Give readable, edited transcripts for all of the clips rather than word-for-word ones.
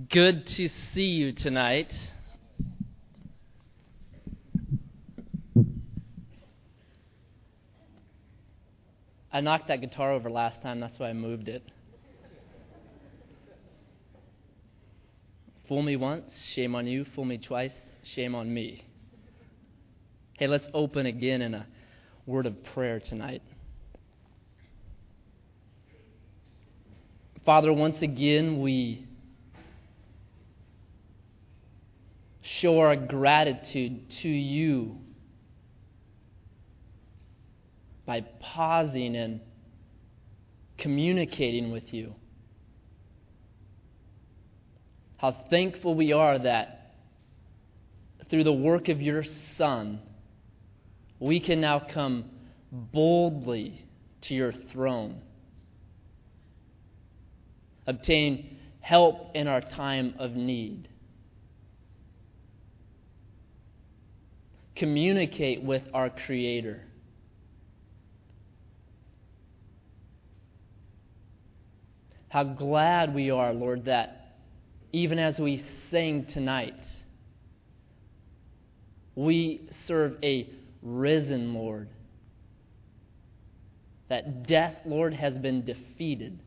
Good to see you tonight. I knocked that guitar over last time, that's why I moved it. Fool me once, shame on you. Fool me twice, shame on me. Hey, let's open again in a word of prayer tonight. Father, once again we show our gratitude to you by pausing and communicating with you. How thankful we are that through the work of your Son, we can now come boldly to your throne, obtain help in our time of need, communicate with our Creator. How glad we are, Lord, that even as we sing tonight, we serve a risen Lord. That death, Lord, has been defeated.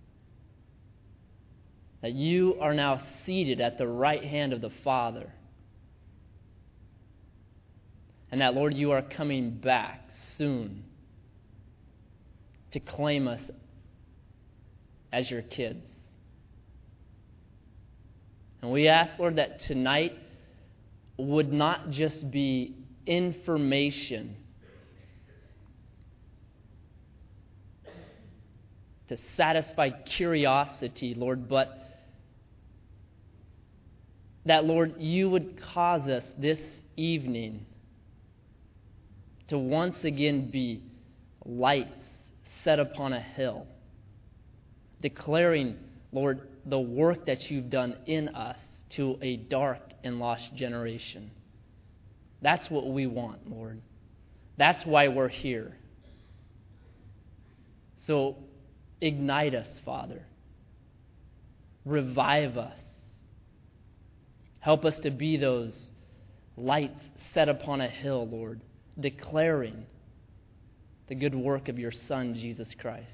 That you are now seated at the right hand of the Father. And that, Lord, you are coming back soon to claim us as your kids. And we ask, Lord, that tonight would not just be information to satisfy curiosity, Lord, but that, Lord, you would cause us this evening to once again be lights set upon a hill, declaring, Lord, the work that you've done in us to a dark and lost generation. That's what we want, Lord. That's why we're here. So ignite us, Father. Revive us. Help us to be those lights set upon a hill, Lord, declaring the good work of your Son, Jesus Christ.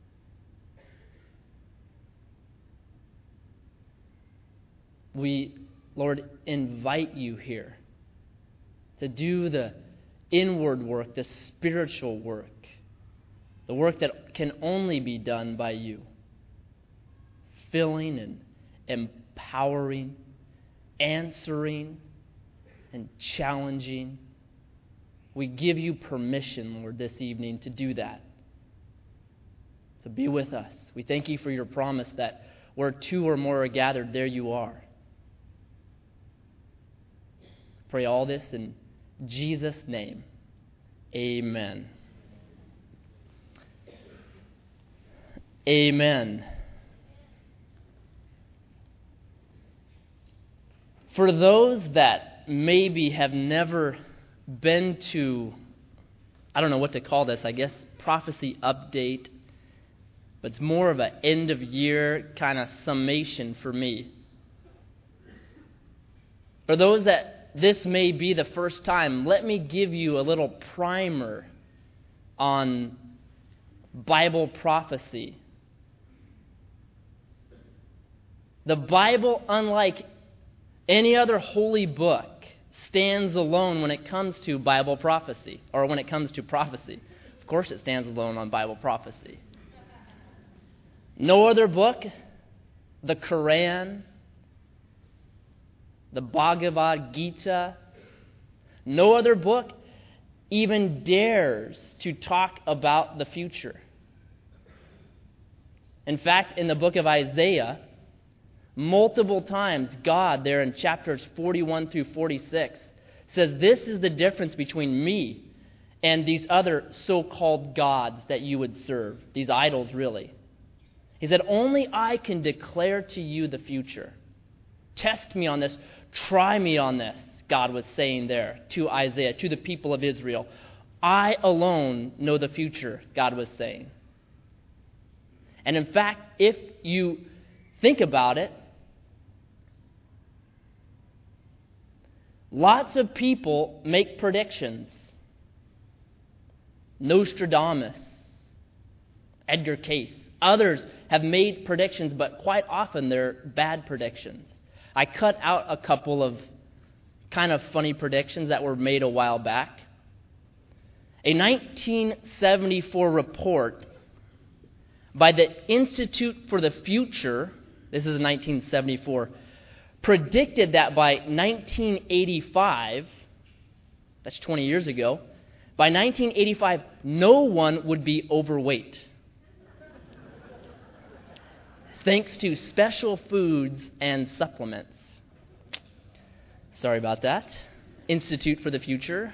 We, Lord, invite you here to do the inward work, the spiritual work, the work that can only be done by you, filling and empowering, answering and challenging. We give you permission, Lord, this evening to do that. So be with us. We thank you for your promise that where two or more are gathered, there you are. Pray all this in Jesus' name. Amen. Amen. For those that maybe have never been to, I don't know what to call this, I guess prophecy update, but it's more of an end of year kind of summation for me. For those that this may be the first time, let me give you a little primer on Bible prophecy. The Bible, unlike any other holy book, stands alone when it comes to Bible prophecy, or when it comes to prophecy. Of course it stands alone on Bible prophecy. No other book, the Quran, the Bhagavad Gita, no other book even dares to talk about the future. In fact, in the book of Isaiah, multiple times God, there in chapters 41 through 46, says this is the difference between me and these other so-called gods that you would serve, these idols really. He said, only I can declare to you the future. Test me on this. Try me on this, God was saying there to Isaiah, to the people of Israel. I alone know the future, God was saying. And in fact, if you think about it, Lots of people make predictions. Nostradamus, Edgar Cayce. Others have made predictions, but quite often they're bad predictions. I cut out a couple of kind of funny predictions that were made a while back. A 1974 report by the Institute for the Future, this is 1974, predicted that by 1985, that's 20 years ago, by 1985, no one would be overweight, thanks to special foods and supplements. Sorry about that. Institute for the Future.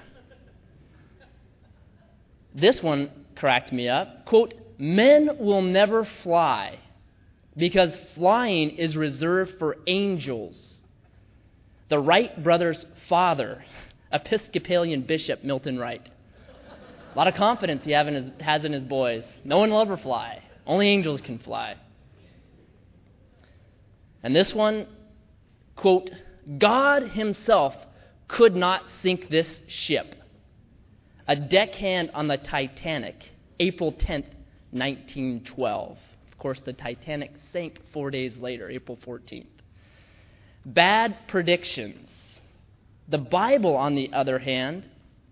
This one cracked me up. Quote, "Men will never fly because flying is reserved for angels." The Wright brothers' father, Episcopalian Bishop Milton Wright. A lot of confidence he has in his boys. No one will ever fly. Only angels can fly. And this one, quote, "God himself could not sink this ship." A deckhand on the Titanic, April 10th, 1912. Of course, the Titanic sank 4 days later, April 14th. Bad predictions. The Bible, on the other hand,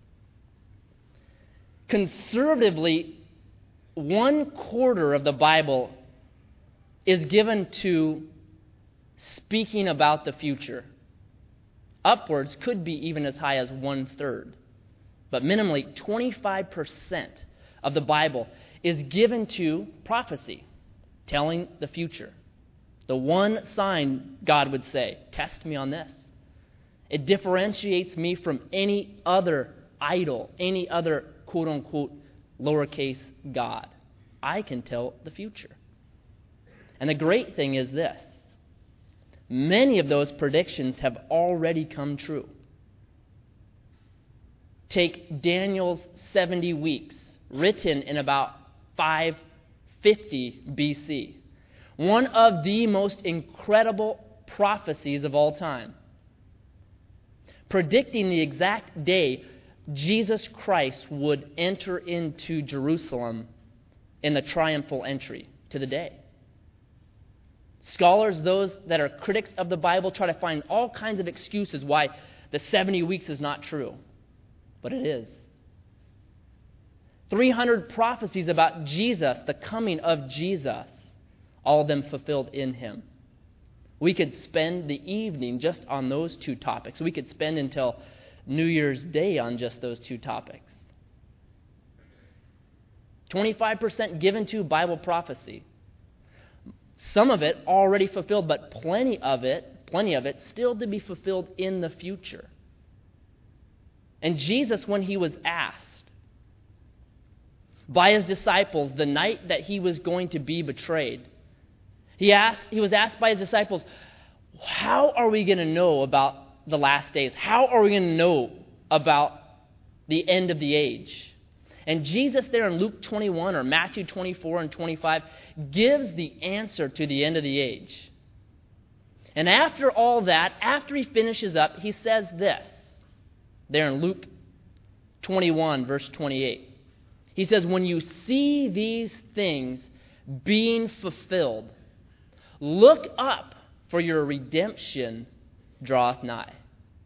conservatively, 1/4 of the Bible is given to speaking about the future. Upwards could be even as high as 1/3. But minimally, 25% of the Bible is given to prophecy, telling the future. The one sign, God would say, test me on this. It differentiates me from any other idol, any other quote-unquote lowercase God. I can tell the future. And the great thing is this. Many of those predictions have already come true. Take Daniel's 70 weeks, written in about 550 BC. One of the most incredible prophecies of all time. Predicting the exact day Jesus Christ would enter into Jerusalem in the triumphal entry to the day. Scholars, those that are critics of the Bible, try to find all kinds of excuses why the 70 weeks is not true. But it is. 300 prophecies about Jesus, the coming of Jesus, all of them fulfilled in him. We could spend the evening just on those two topics. We could spend until New Year's Day on just those two topics. 25% given to Bible prophecy. Some of it already fulfilled, but plenty of it still to be fulfilled in the future. And Jesus, when he was asked by his disciples the night that he was going to be betrayed, he was asked by his disciples, how are we going to know about the last days? How are we going to know about the end of the age? And Jesus there in Luke 21 or Matthew 24 and 25 gives the answer to the end of the age. And after all that, after he finishes up, he says this. There in Luke 21, verse 28. He says, when you see these things being fulfilled, look up, for your redemption draweth nigh.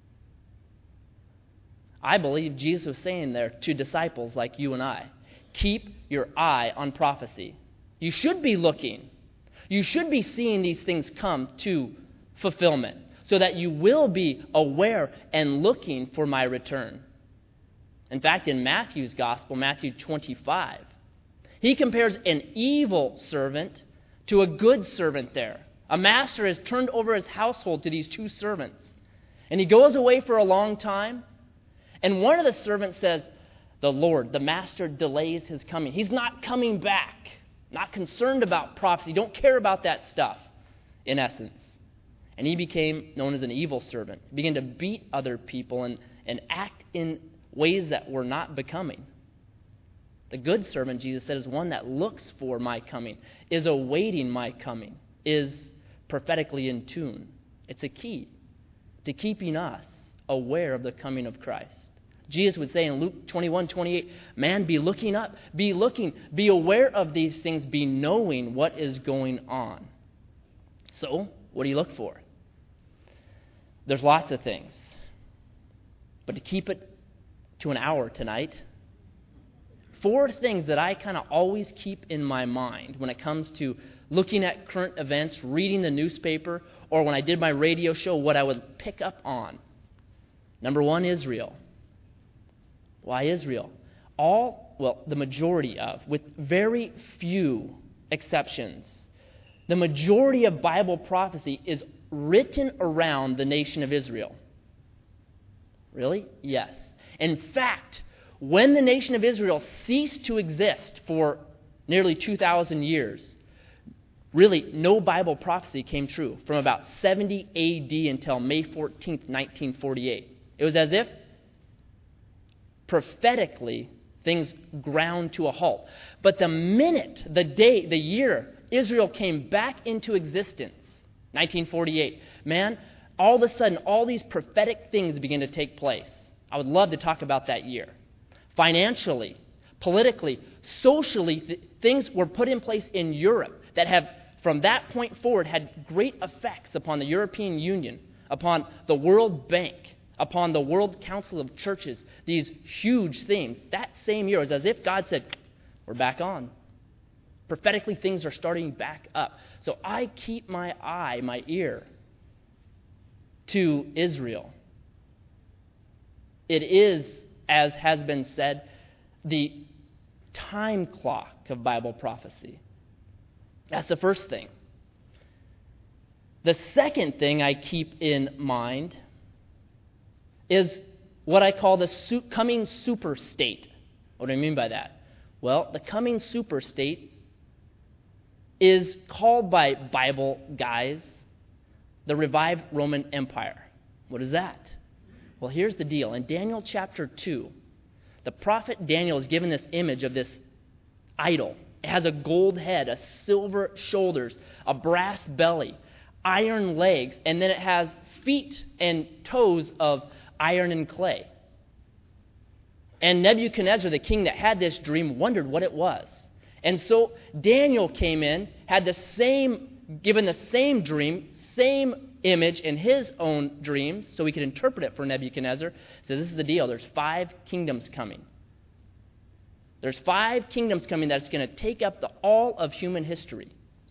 I believe Jesus was saying there to disciples like you and I, keep your eye on prophecy. You should be looking. You should be seeing these things come to fulfillment, so that you will be aware and looking for my return. In fact, in Matthew's gospel, Matthew 25, he compares an evil servant to a good servant there. A master has turned over his household to these two servants. And he goes away for a long time. And one of the servants says, the Lord, the master, delays his coming. He's not coming back. Not concerned about prophecy. Don't care about that stuff, in essence. And he became known as an evil servant. He began to beat other people and act in ways that were not becoming. The good servant, Jesus said, is one that looks for my coming, is awaiting my coming, is prophetically in tune. It's a key to keeping us aware of the coming of Christ. Jesus would say in Luke 21:28, man, be looking up, be looking, be aware of these things, be knowing what is going on. So, what do you look for? There's lots of things. But to keep it to an hour tonight, 4 things that I kind of always keep in my mind when it comes to looking at current events, reading the newspaper, or when I did my radio show, what I would pick up on. Number 1, Israel. Why Israel? The majority of, with very few exceptions, the majority of Bible prophecy is written around the nation of Israel. Really? Yes. In fact, when the nation of Israel ceased to exist for nearly 2,000 years, really no Bible prophecy came true from about 70 A.D. until May 14th, 1948. It was as if prophetically things ground to a halt. But the minute, the day, the year Israel came back into existence, 1948, man, all of a sudden all these prophetic things began to take place. I would love to talk about that year. Financially, politically, socially, things were put in place in Europe that have, from that point forward, had great effects upon the European Union, upon the World Bank, upon the World Council of Churches, these huge things. That same year, it was as if God said, we're back on. Prophetically, things are starting back up. So I keep my eye, my ear to Israel. It is, as has been said, the time clock of Bible prophecy. That's the first thing. The second thing I keep in mind is what I call the coming super state. What do I mean by that? Well, the coming super state is called by Bible guys the revived Roman Empire. What is that? Well, here's the deal. In Daniel chapter 2, the prophet Daniel is given this image of this idol. It has a gold head, a silver shoulders, a brass belly, iron legs, and then it has feet and toes of iron and clay. And Nebuchadnezzar, the king that had this dream, wondered what it was. And so Daniel came in, given the same dream, same image in his own dreams, so he could interpret it for Nebuchadnezzar. Says, this is the deal. There's 5 kingdoms coming. There's 5 kingdoms coming that's going to take up all of human history.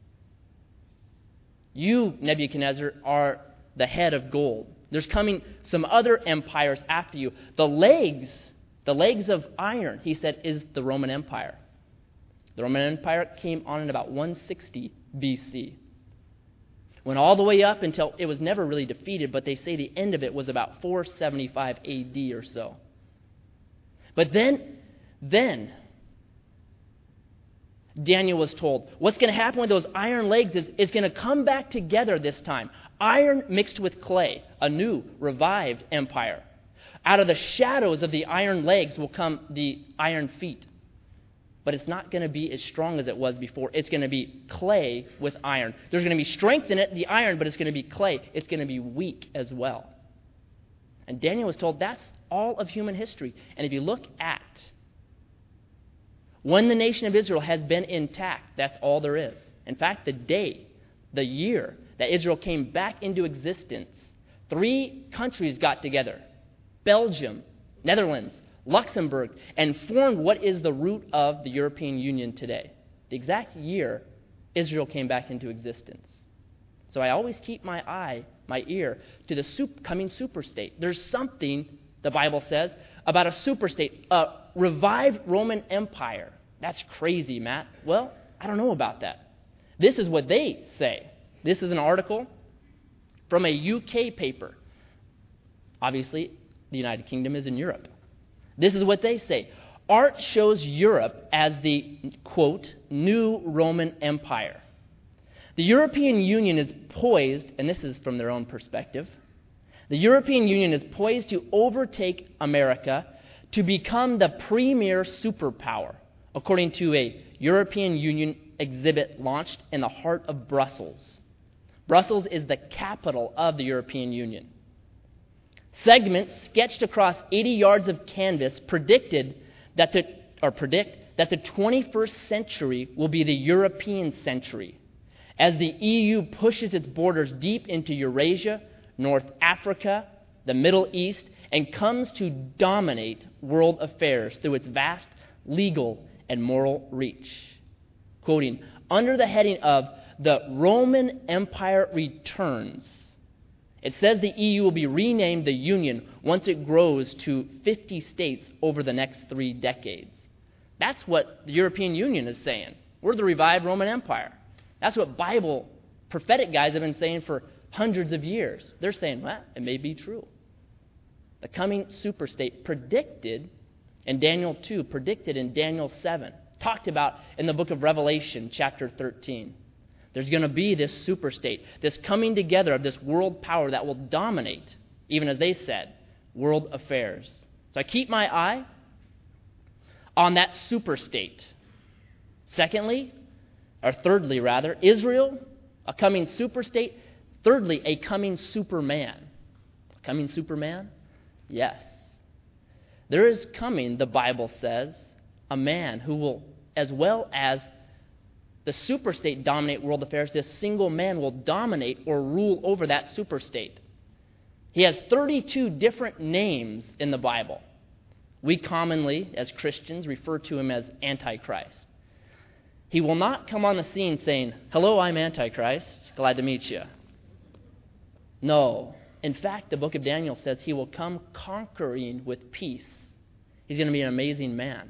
You, Nebuchadnezzar, are the head of gold. There's coming some other empires after you. The legs of iron, he said, is the Roman Empire. The Roman Empire came on in about 160 BC. Went all the way up until it was never really defeated, but they say the end of it was about 475 AD or so. But then Daniel was told, what's going to happen with those iron legs is it's going to come back together this time. Iron mixed with clay, a new, revived empire. Out of the shadows of the iron legs will come the iron feet. But it's not going to be as strong as it was before. It's going to be clay with iron. There's going to be strength in it, the iron, but it's going to be clay. It's going to be weak as well. And Daniel was told that's all of human history. And if you look at when the nation of Israel has been intact, that's all there is. In fact, the year that Israel came back into existence, 3 countries got together, Belgium, Netherlands, Luxembourg, and formed what is the root of the European Union today. The exact year Israel came back into existence. So I always keep my eye, my ear, to the coming superstate. There's something, the Bible says, about a superstate, a revived Roman Empire. That's crazy, Matt. Well, I don't know about that. This is what they say. This is an article from a UK paper. Obviously, the United Kingdom is in Europe. This is what they say. Art shows Europe as the, quote, new Roman Empire. The European Union is poised, and this is from their own perspective, the European Union is poised to overtake America to become the premier superpower, according to a European Union exhibit launched in the heart of Brussels. Brussels is the capital of the European Union. Segments sketched across 80 yards of canvas predict that the 21st century will be the European century, as the EU pushes its borders deep into Eurasia, North Africa, the Middle East, and comes to dominate world affairs through its vast legal and moral reach. Quoting, under the heading of the Roman Empire returns, it says the EU will be renamed the Union once it grows to 50 states over the next 3 decades. That's what the European Union is saying. We're the revived Roman Empire. That's what Bible prophetic guys have been saying for hundreds of years. They're saying, well, it may be true. The coming superstate predicted in Daniel 2, predicted in Daniel 7, talked about in the book of Revelation, chapter 13. There's going to be this superstate, this coming together of this world power that will dominate, even as they said, world affairs. So I keep my eye on that superstate. Thirdly, Israel, a coming superstate. Thirdly, a coming superman. A coming superman? Yes. There is coming, the Bible says, a man who will, as well as the superstate dominate world affairs, this single man will dominate or rule over that superstate. He has 32 different names in the Bible. We commonly, as Christians, refer to him as Antichrist. He will not come on the scene saying, hello, I'm Antichrist, glad to meet you. No. In fact, the book of Daniel says he will come conquering with peace. He's going to be an amazing man.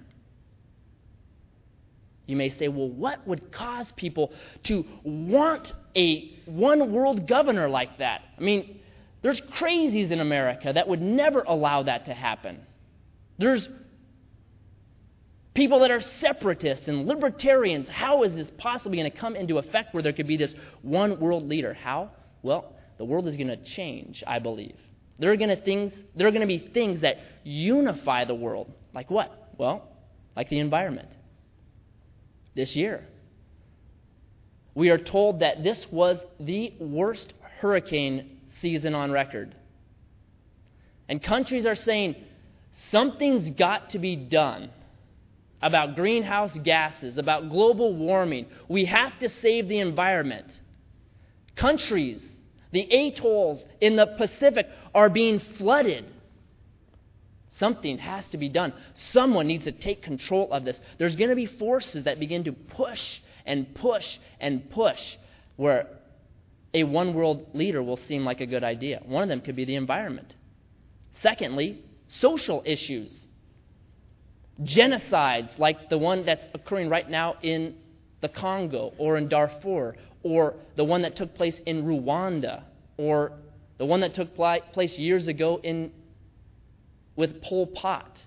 You may say, well, what would cause people to want a one-world governor like that? I mean, there's crazies in America that would never allow that to happen. There's people that are separatists and libertarians. How is this possibly going to come into effect where there could be this one-world leader? How? Well, the world is going to change, I believe. There are going to be things that unify the world. Like what? Well, like the environment. This year, we are told that this was the worst hurricane season on record. And countries are saying something's got to be done about greenhouse gases, about global warming. We have to save the environment. Countries, the atolls in the Pacific are being flooded. Something has to be done. Someone needs to take control of this. There's going to be forces that begin to push and push and push where a one-world leader will seem like a good idea. One of them could be the environment. Secondly, social issues. Genocides like the one that's occurring right now in the Congo or in Darfur, or the one that took place in Rwanda, or the one that took place years ago with Pol Pot.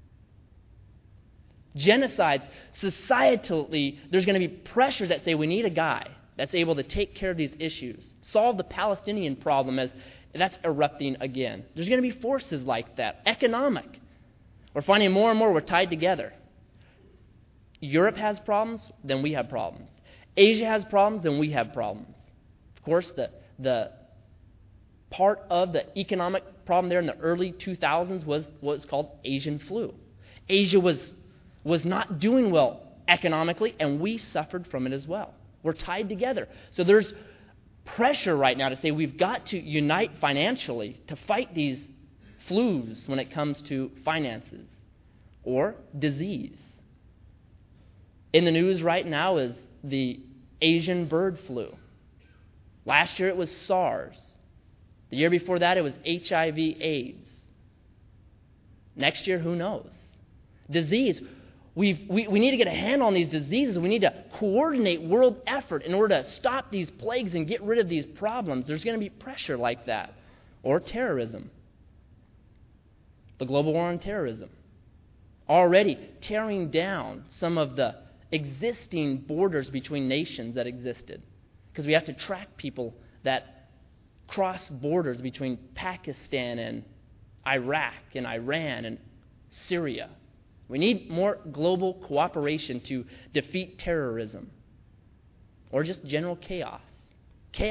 Genocides, societally, there's going to be pressures that say we need a guy that's able to take care of these issues, solve the Palestinian problem as that's erupting again. There's going to be forces like that. Economic. We're finding more and more we're tied together. Europe has problems, then we have problems. Asia has problems, then we have problems. Of course, the part of the economic problem there in the early 2000s was what's called Asian flu. Asia was not doing well economically, and we suffered from it as well. We're tied together. So there's pressure right now to say we've got to unite financially to fight these flus when it comes to finances or disease. In the news right now is the Asian bird flu. Last year it was SARS. The year before that it was HIV/AIDS. Next year, who knows? Disease. We need to get a handle on these diseases. We need to coordinate world effort in order to stop these plagues and get rid of these problems. There's going to be pressure like that. Or terrorism. The global war on terrorism. Already tearing down some of the existing borders between nations that existed. Because we have to track people that cross borders between Pakistan and Iraq and Iran and Syria. We need more global cooperation to defeat terrorism or just general chaos. Chaos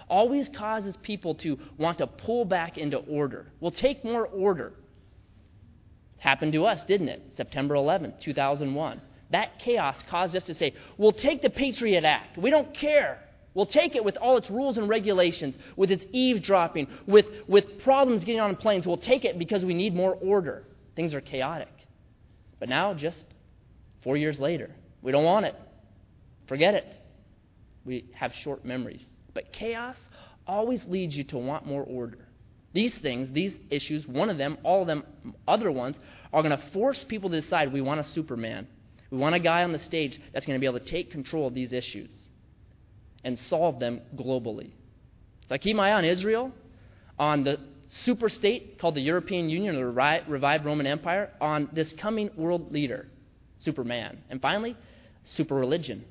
always causes people to want to pull back into order. We'll take more order. Happened to us, didn't it? September 11th, 2001. That chaos caused us to say, we'll take the Patriot Act. We don't care. We'll take it with all its rules and regulations, with its eavesdropping, with problems getting on planes. We'll take it because we need more order. Things are chaotic. But now, just 4 years later, we don't want it. Forget it. We have short memories. But chaos always leads you to want more order. These things, these issues, one of them, all of them, other ones, are going to force people to decide we want a Superman. We want a guy on the stage that's going to be able to take control of these issues and solve them globally. So I keep my eye on Israel, on the super state called the European Union, or the revived Roman Empire, on this coming world leader, Superman. And finally, super religion.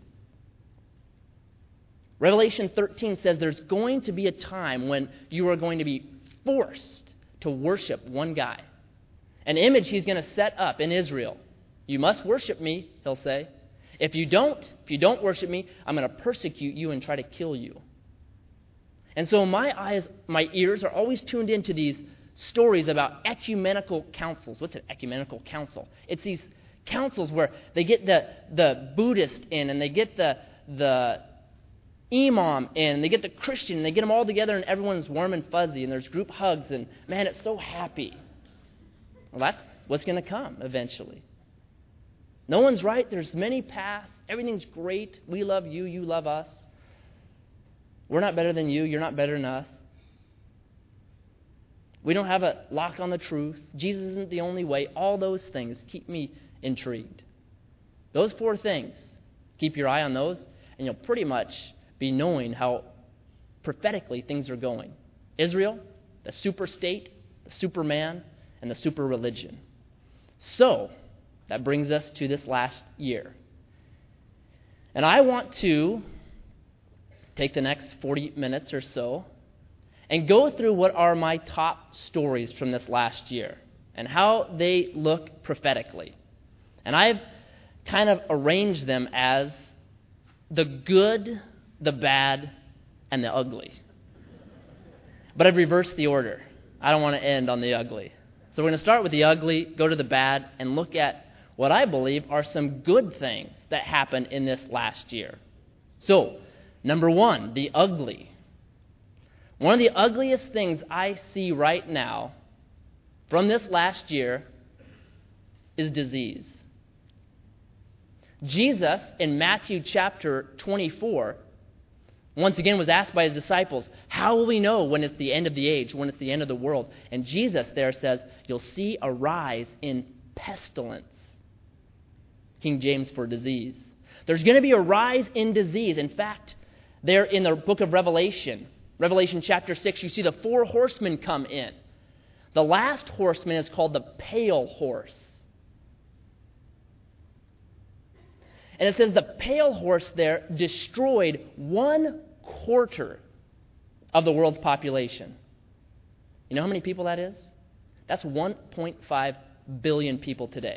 Revelation 13 says there's going to be a time when you are going to be forced to worship one guy. An image he's going to set up in Israel. You must worship me, he'll say. If you don't worship me, I'm going to persecute you and try to kill you. And so my eyes, my ears are always tuned into these stories about ecumenical councils. What's an ecumenical council? It's these councils where they get the Buddhist in, and they get the imam in, and they get the Christian, and they get them all together, and everyone's warm and fuzzy, and there's group hugs, and man, it's so happy. Well, that's what's going to come eventually. No one's right. There's many paths. Everything's great. We love you. You love us. We're not better than you. You're not better than us. We don't have a lock on the truth. Jesus isn't the only way. All those things keep me intrigued. Those 4 things, keep your eye on those, and you'll pretty much be knowing how prophetically things are going. Israel, the super state, the Superman, and the super religion. So, that brings us to this last year. And I want to take the next 40 minutes or so and go through what are my top stories from this last year and how they look prophetically. And I've kind of arranged them as the good, the bad, and the ugly. But I've reversed the order. I don't want to end on the ugly. So we're going to start with the ugly, go to the bad, and look at what I believe are some good things that happened in this last year. So, number 1, the ugly. One of the ugliest things I see right now from this last year is disease. Jesus, in Matthew chapter 24, once again was asked by his disciples, how will we know when it's the end of the age, when it's the end of the world? And Jesus there says, you'll see a rise in pestilence. King James for disease. There's going to be a rise in disease. In fact, there in the book of Revelation, Revelation chapter 6, you see the 4 horsemen come in. The last horseman is called the pale horse. And it says the pale horse there destroyed 1/4 of the world's population. You know how many people that is? That's 1.5 billion people today.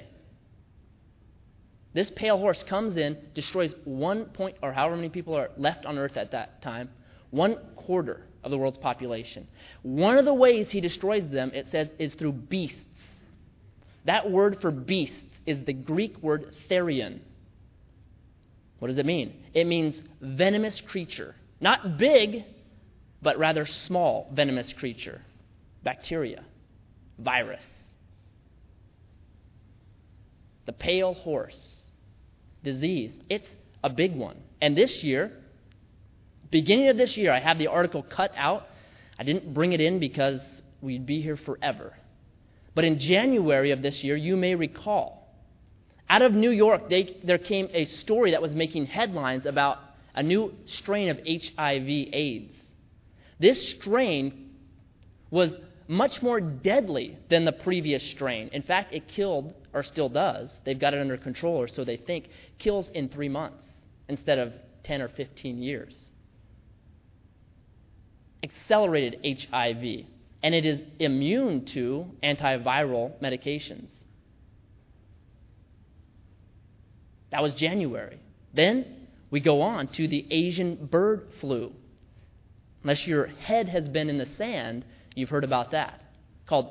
This pale horse comes in, destroys or however many people are left on earth at that time, 1/4 of the world's population. One of the ways he destroys them, it says, is through beasts. That word for beasts is the Greek word therion. What does it mean? It means venomous creature. Not big, but rather small venomous creature. Bacteria. Virus. The pale horse. Disease. It's a big one. And this year, beginning of this year, I have the article cut out. I didn't bring it in because we'd be here forever. But in January of this year, you may recall, out of New York, there came a story that was making headlines about a new strain of HIV/AIDS. This strain was much more deadly than the previous strain. In fact, it killed, or still does, they've got it under control, or so they think, kills in 3 months instead of 10 or 15 years. Accelerated HIV, and it is immune to antiviral medications. That was January. Then we go on to the Asian bird flu. Unless your head has been in the sand, you've heard about that. Called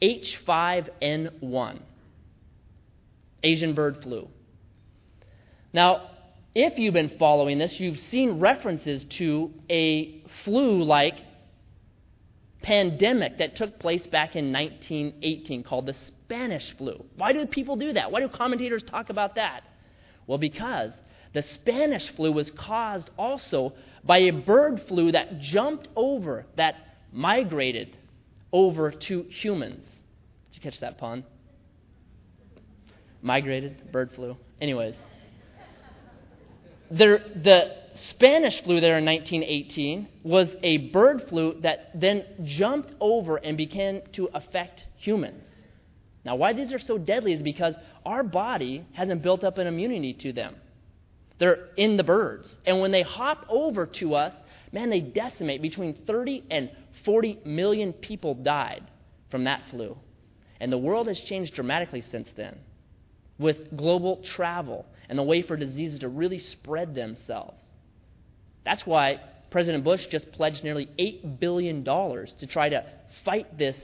H5N1. Asian bird flu. Now, if you've been following this, you've seen references to a flu-like pandemic that took place back in 1918 called the Spanish flu. Why do people do that? Why do commentators talk about that? Well, because the Spanish flu was caused also by a bird flu that jumped over, that migrated over to humans. Did you catch that pun? Migrated, bird flu. Anyways. The Spanish flu there in 1918 was a bird flu that then jumped over and began to affect humans. Now, why these are so deadly is because our body hasn't built up an immunity to them. They're in the birds. And when they hop over to us, man, they decimate. Between 30 and 40 million people died from that flu. And the world has changed dramatically since then, with global travel and the way for diseases to really spread themselves. That's why President Bush just pledged nearly $8 billion to try to fight this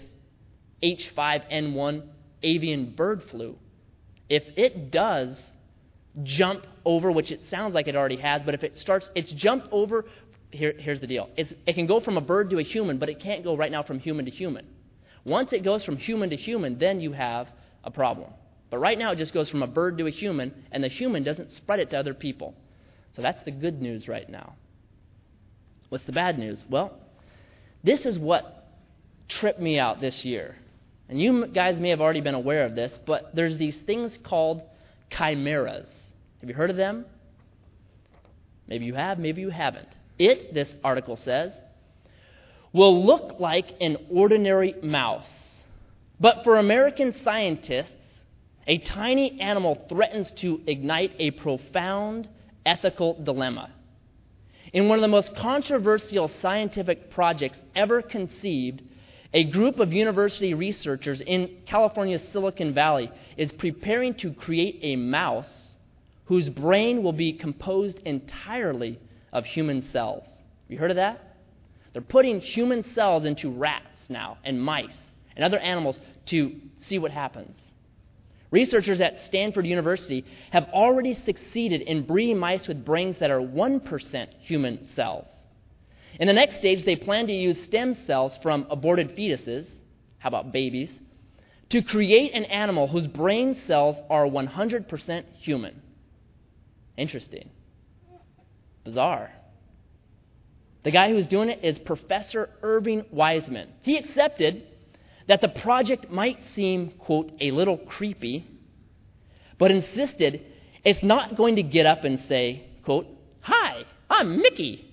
H5N1 avian bird flu. If it does jump over, which it sounds like it already has, but if it starts, it's jumped over, here's the deal. It can go from a bird to a human, but it can't go right now from human to human. Once it goes from human to human, then you have a problem. But right now it just goes from a bird to a human, and the human doesn't spread it to other people. So that's the good news right now. What's the bad news? Well, this is what tripped me out this year. And you guys may have already been aware of this, but there's these things called chimeras. Have you heard of them? Maybe you have, maybe you haven't. It, this article says, will look like an ordinary mouse. But for American scientists, a tiny animal threatens to ignite a profound ethical dilemma. In one of the most controversial scientific projects ever conceived, a group of university researchers in California's Silicon Valley is preparing to create a mouse whose brain will be composed entirely of human cells. Have you heard of that? They're putting human cells into rats now and mice and other animals to see what happens. Researchers at Stanford University have already succeeded in breeding mice with brains that are 1% human cells. In the next stage, they plan to use stem cells from aborted fetuses, how about babies, to create an animal whose brain cells are 100% human. Interesting. Bizarre. The guy who's doing it is Professor Irving Wiseman. He accepted that the project might seem, quote, a little creepy, but insisted it's not going to get up and say, quote, "Hi, I'm Mickey."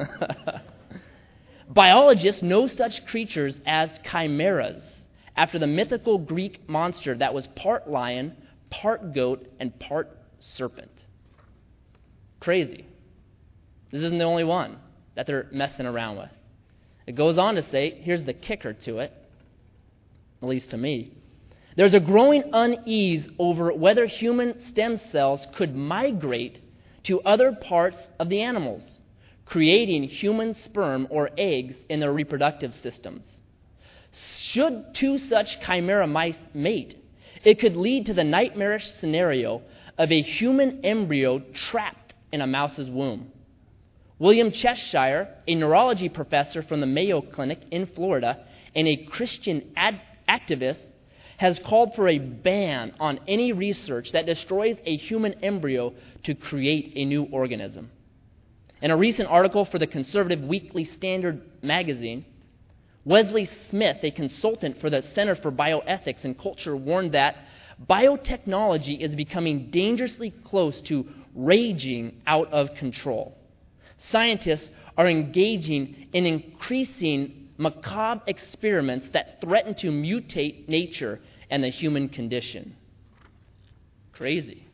Biologists know such creatures as chimeras, after the mythical Greek monster that was part lion, part goat, and part serpent. Crazy. This isn't the only one that they're messing around with. It goes on to say, here's the kicker to it, at least to me. There's a growing unease over whether human stem cells could migrate to other parts of the animals, creating human sperm or eggs in their reproductive systems. Should two such chimera mice mate, it could lead to the nightmarish scenario of a human embryo trapped in a mouse's womb. William Cheshire, a neurology professor from the Mayo Clinic in Florida and a Christian activist, has called for a ban on any research that destroys a human embryo to create a new organism. In a recent article for the conservative Weekly Standard magazine, Wesley Smith, a consultant for the Center for Bioethics and Culture, warned that biotechnology is becoming dangerously close to raging out of control. Scientists are engaging in increasing macabre experiments that threaten to mutate nature and the human condition. Crazy.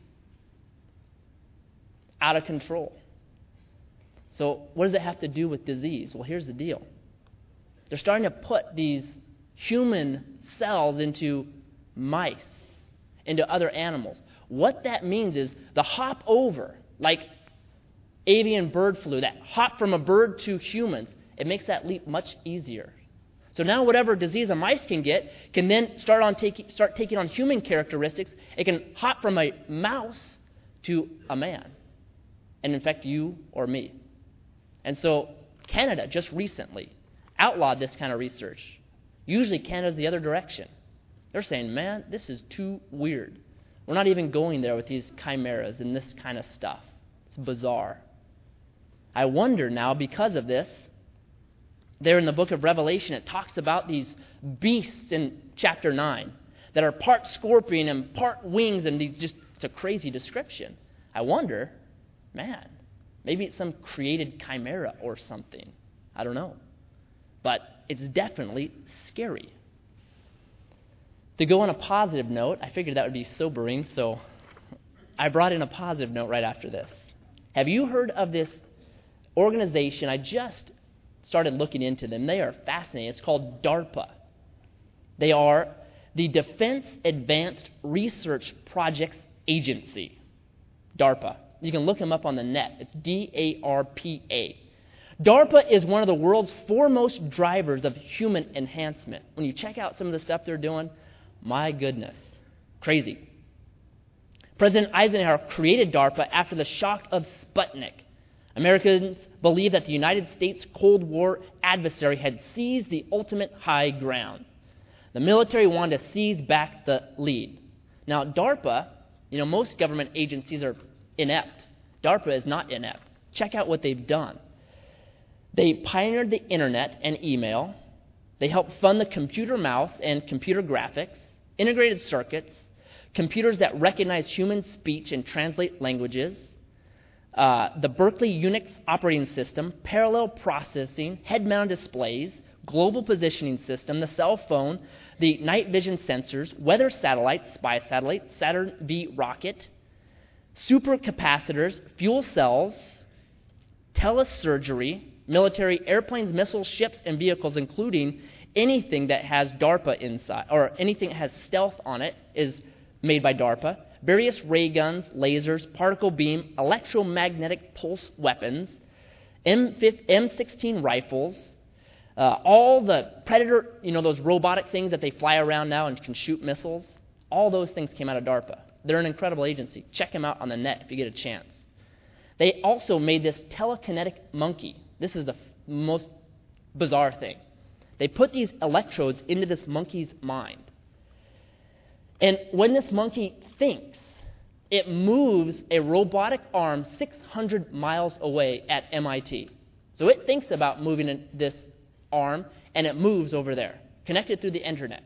Out of control. So what does it have to do with disease? Well, here's the deal. They're starting to put these human cells into mice, into other animals. What that means is the hop over, like avian bird flu, that hop from a bird to humans, it makes that leap much easier. So now whatever disease a mice can get can then start taking on human characteristics. It can hop from a mouse to a man and infect you or me. And so Canada just recently outlawed this kind of research. Usually Canada's the other direction. They're saying, man, this is too weird. We're not even going there with these chimeras and this kind of stuff. It's bizarre. I wonder now, because of this, there in the book of Revelation, it talks about these beasts in chapter 9 that are part scorpion and part wings, and it's a crazy description. I wonder, man, maybe it's some created chimera or something. I don't know. But it's definitely scary. To go on a positive note, I figured that would be sobering, so I brought in a positive note right after this. Have you heard of this organization? I just started looking into them. They are fascinating. It's called DARPA. They are the Defense Advanced Research Projects Agency. DARPA. You can look them up on the net. It's DARPA. DARPA is one of the world's foremost drivers of human enhancement. When you check out some of the stuff they're doing, my goodness, crazy. President Eisenhower created DARPA after the shock of Sputnik. Americans believed that the United States Cold War adversary had seized the ultimate high ground. The military wanted to seize back the lead. Now, DARPA, most government agencies are inept. DARPA is not inept. Check out what they've done. They pioneered the internet and email. They helped fund the computer mouse and computer graphics, integrated circuits, computers that recognize human speech and translate languages, the Berkeley Unix operating system, parallel processing, head-mounted displays, global positioning system, the cell phone, the night vision sensors, weather satellites, spy satellites, Saturn V rocket, supercapacitors, fuel cells, telesurgery, military airplanes, missiles, ships, and vehicles, including anything that has DARPA inside, or anything that has stealth on it, is made by DARPA. Various ray guns, lasers, particle beam, electromagnetic pulse weapons, M16 rifles, all the Predator, those robotic things that they fly around now and can shoot missiles, all those things came out of DARPA. They're an incredible agency. Check them out on the net if you get a chance. They also made this telekinetic monkey. This is the most bizarre thing. They put these electrodes into this monkey's mind. And when this monkey thinks, it moves a robotic arm 600 miles away at MIT. So it thinks about moving this arm, and it moves over there, connected through the internet.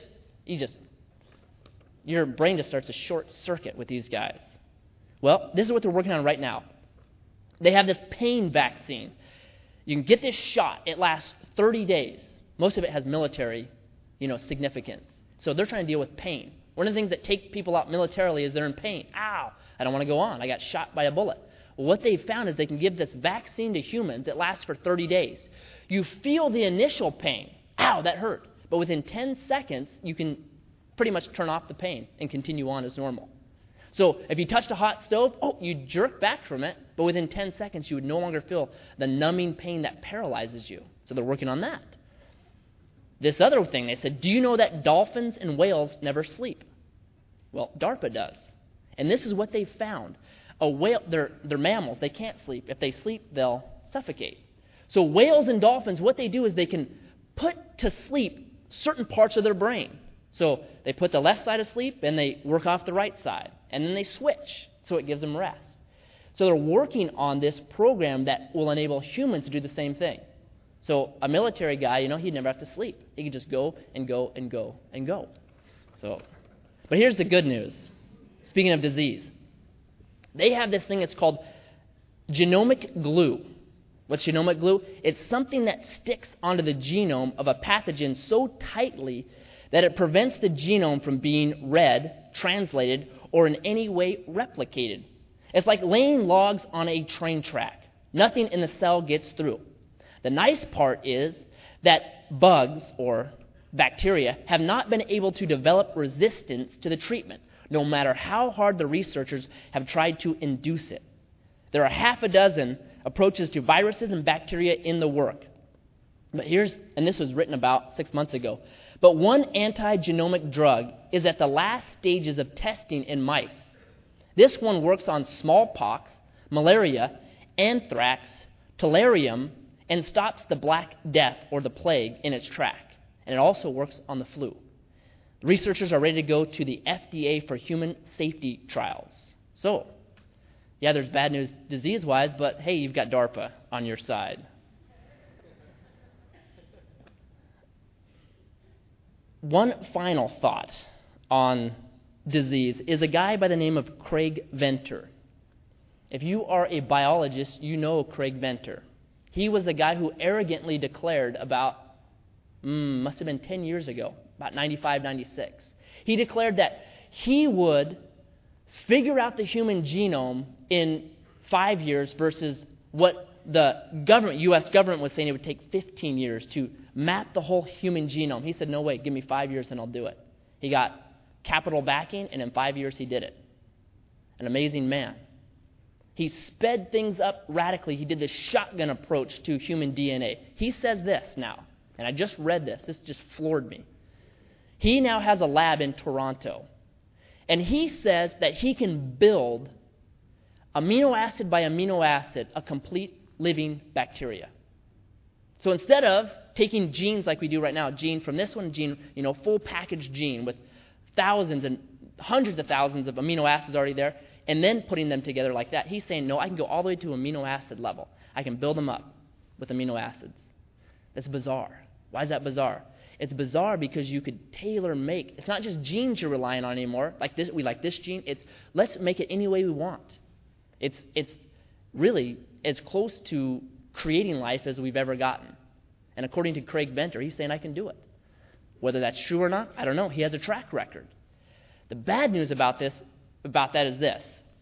Your brain just starts to short circuit with these guys. Well, this is what they're working on right now. They have this pain vaccine. You can get this shot. It lasts 30 days. Most of it has military, significance. So they're trying to deal with pain. One of the things that take people out militarily is they're in pain. Ow, I don't want to go on. I got shot by a bullet. Well, what they've found is they can give this vaccine to humans that lasts for 30 days. You feel the initial pain. Ow, that hurt. But within 10 seconds, you can pretty much turn off the pain and continue on as normal. So if you touched a hot stove, you jerk back from it, but within 10 seconds, you would no longer feel the numbing pain that paralyzes you. So they're working on that. This other thing, they said, do you know that dolphins and whales never sleep? Well, DARPA does. And this is what they found. A whale, they're mammals. They can't sleep. If they sleep, they'll suffocate. So whales and dolphins, what they do is they can put to sleep certain parts of their brain. So they put the left side to sleep, and they work off the right side. And then they switch, so it gives them rest. So they're working on this program that will enable humans to do the same thing. So a military guy, he'd never have to sleep. He could just go and go and go and go. But here's the good news. Speaking of disease, they have this thing that's called genomic glue. What's genomic glue? It's something that sticks onto the genome of a pathogen so tightly that it prevents the genome from being read, translated, or in any way replicated. It's like laying logs on a train track. Nothing in the cell gets through. The nice part is that bugs or bacteria have not been able to develop resistance to the treatment, no matter how hard the researchers have tried to induce it. There are half a dozen approaches to viruses and bacteria in the work. But and this was written about 6 months ago, but one anti-genomic drug is at the last stages of testing in mice. This one works on smallpox, malaria, anthrax, tularemia, and stops the Black Death or the plague in its track. And it also works on the flu. Researchers are ready to go to the FDA for human safety trials. So, yeah, there's bad news disease-wise, but hey, you've got DARPA on your side. One final thought on disease is a guy by the name of Craig Venter. If you are a biologist, you know Craig Venter. He was the guy who arrogantly declared about, must have been 10 years ago, about 95, 96. He declared that he would figure out the human genome in 5 years versus what the government, U.S. government, was saying it would take 15 years to map the whole human genome. He said, no, wait, give me 5 years and I'll do it. He got capital backing, and in 5 years he did it. An amazing man. He sped things up radically. He did the shotgun approach to human DNA. He says this now, and I just read this. This just floored me. He now has a lab in Toronto, and he says that he can build amino acid by amino acid a complete living bacteria. So instead of taking genes like we do right now, gene from this one, gene, full package gene with thousands and hundreds of thousands of amino acids already there, and then putting them together like that, he's saying, no, I can go all the way to amino acid level. I can build them up with amino acids. That's bizarre. Why is that bizarre? It's bizarre because you could tailor make. It's not just genes you're relying on anymore. Like this, we like this gene. It's let's make it any way we want. It's really as close to creating life as we've ever gotten. And according to Craig Venter, he's saying I can do it. Whether that's true or not, I don't know. He has a track record. The bad news about that is this.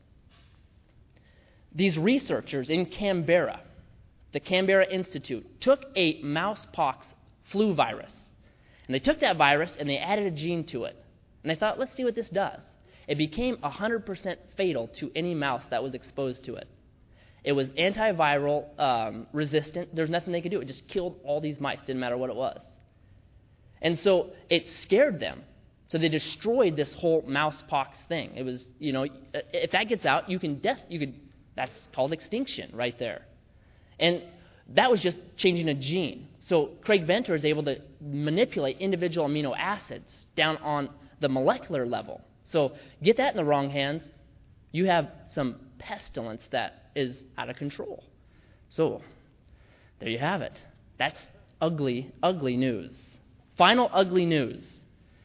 These researchers in Canberra, the Canberra Institute, took a mousepox flu virus. And they took that virus and they added a gene to it. And they thought, let's see what this does. It became 100% fatal to any mouse that was exposed to it. It was antiviral resistant. There's nothing they could do. It just killed all these mice. Didn't matter what it was. And so it scared them. So they destroyed this whole mousepox thing. It was, if that gets out, that's called extinction right there. And that was just changing a gene. So Craig Venter is able to manipulate individual amino acids down on the molecular level. So get that in the wrong hands, you have some pestilence that is out of control. So there you have it. That's ugly, ugly news. Final ugly news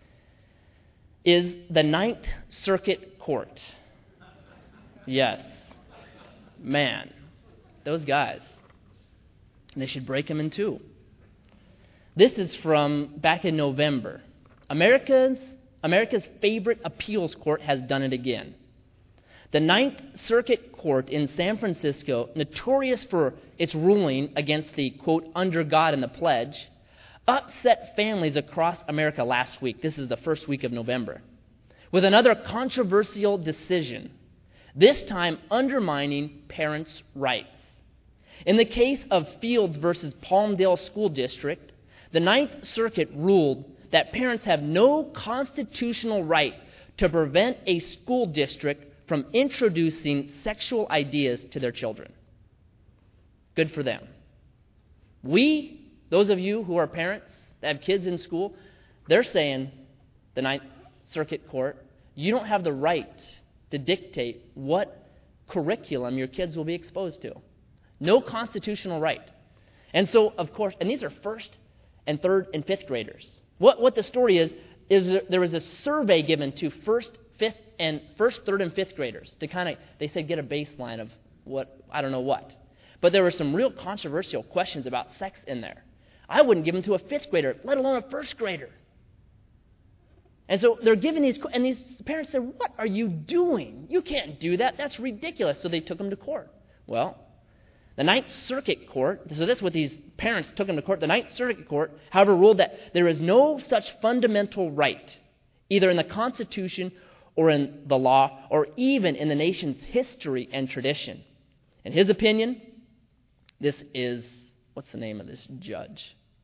is the Ninth Circuit Court. Yes. Man, those guys. They should break them in two. This is from back in November. America's favorite appeals court has done it again. The Ninth Circuit Court in San Francisco, notorious for its ruling against the, quote, under God and the pledge, upset families across America last week. This is the first week of November. With another controversial decision, this time undermining parents' rights. In the case of Fields versus Palmdale School District, the Ninth Circuit ruled that parents have no constitutional right to prevent a school district from introducing sexual ideas to their children. Good for them. Those of you who are parents that have kids in school, they're saying, the Ninth Circuit Court, you don't have the right to dictate what curriculum your kids will be exposed to. No constitutional right. And so, of course, and these are first and third and fifth graders. What the story is there was a survey given to first, third, and fifth graders to they said, get a baseline of I don't know what. But there were some real controversial questions about sex in there. I wouldn't give them to a fifth grader, let alone a first grader. And so they're giving these parents said, what are you doing? You can't do that. That's ridiculous. So they took them to court. Well, the Ninth Circuit Court, so that's what these parents took them to court. The Ninth Circuit Court, however, ruled that there is no such fundamental right, either in the Constitution or in the law, or even in the nation's history and tradition. In his opinion, this is, what's the name of this judge?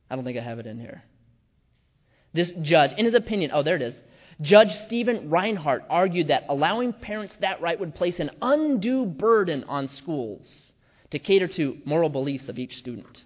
I don't think I have it in here. This judge, in his opinion, there it is. Judge Stephen Reinhardt argued that allowing parents that right would place an undue burden on schools to cater to moral beliefs of each student.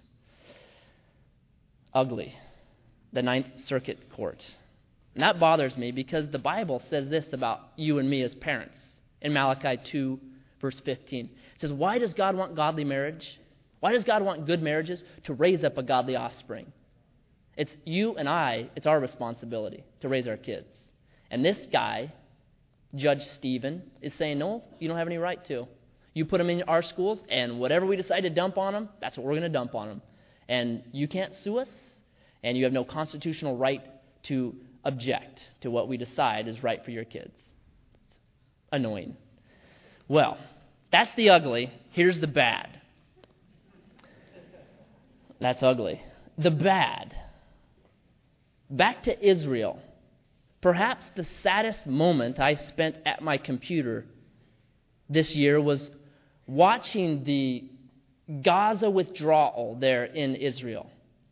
Ugly. The Ninth Circuit Court. And that bothers me because the Bible says this about you and me as parents. In Malachi 2, verse 15. It says, why does God want godly marriage? Why does God want good marriages? To raise up a godly offspring. It's you and I, it's our responsibility to raise our kids. And this guy, Judge Stephen, is saying, no, you don't have any right to. You put them in our schools, and whatever we decide to dump on them, that's what we're going to dump on them. And you can't sue us, and you have no constitutional right to object to what we decide is right for your kids. It's annoying. Well, that's the ugly. Here's the bad. That's ugly. The bad. Back to Israel. Perhaps the saddest moment I spent at my computer this year was watching the Gaza withdrawal there in Israel.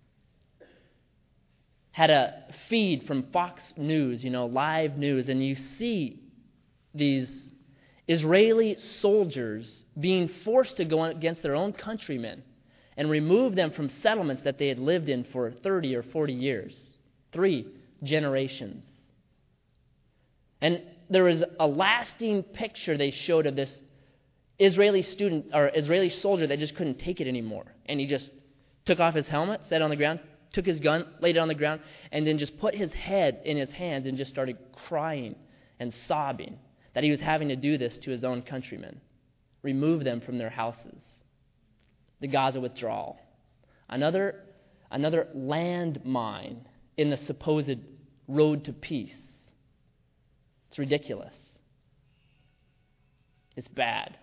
Had a feed from Fox News, live news, and you see these Israeli soldiers being forced to go against their own countrymen and remove them from settlements that they had lived in for 30 or 40 years. 3 generations. And there was a lasting picture they showed of this Israeli student or Israeli soldier that just couldn't take it anymore. And he just took off his helmet, sat on the ground, took his gun, laid it on the ground, and then just put his head in his hands and just started crying and sobbing that he was having to do this to his own countrymen. Remove them from their houses. The Gaza withdrawal. Another landmine in the supposed road to peace. It's ridiculous. It's bad.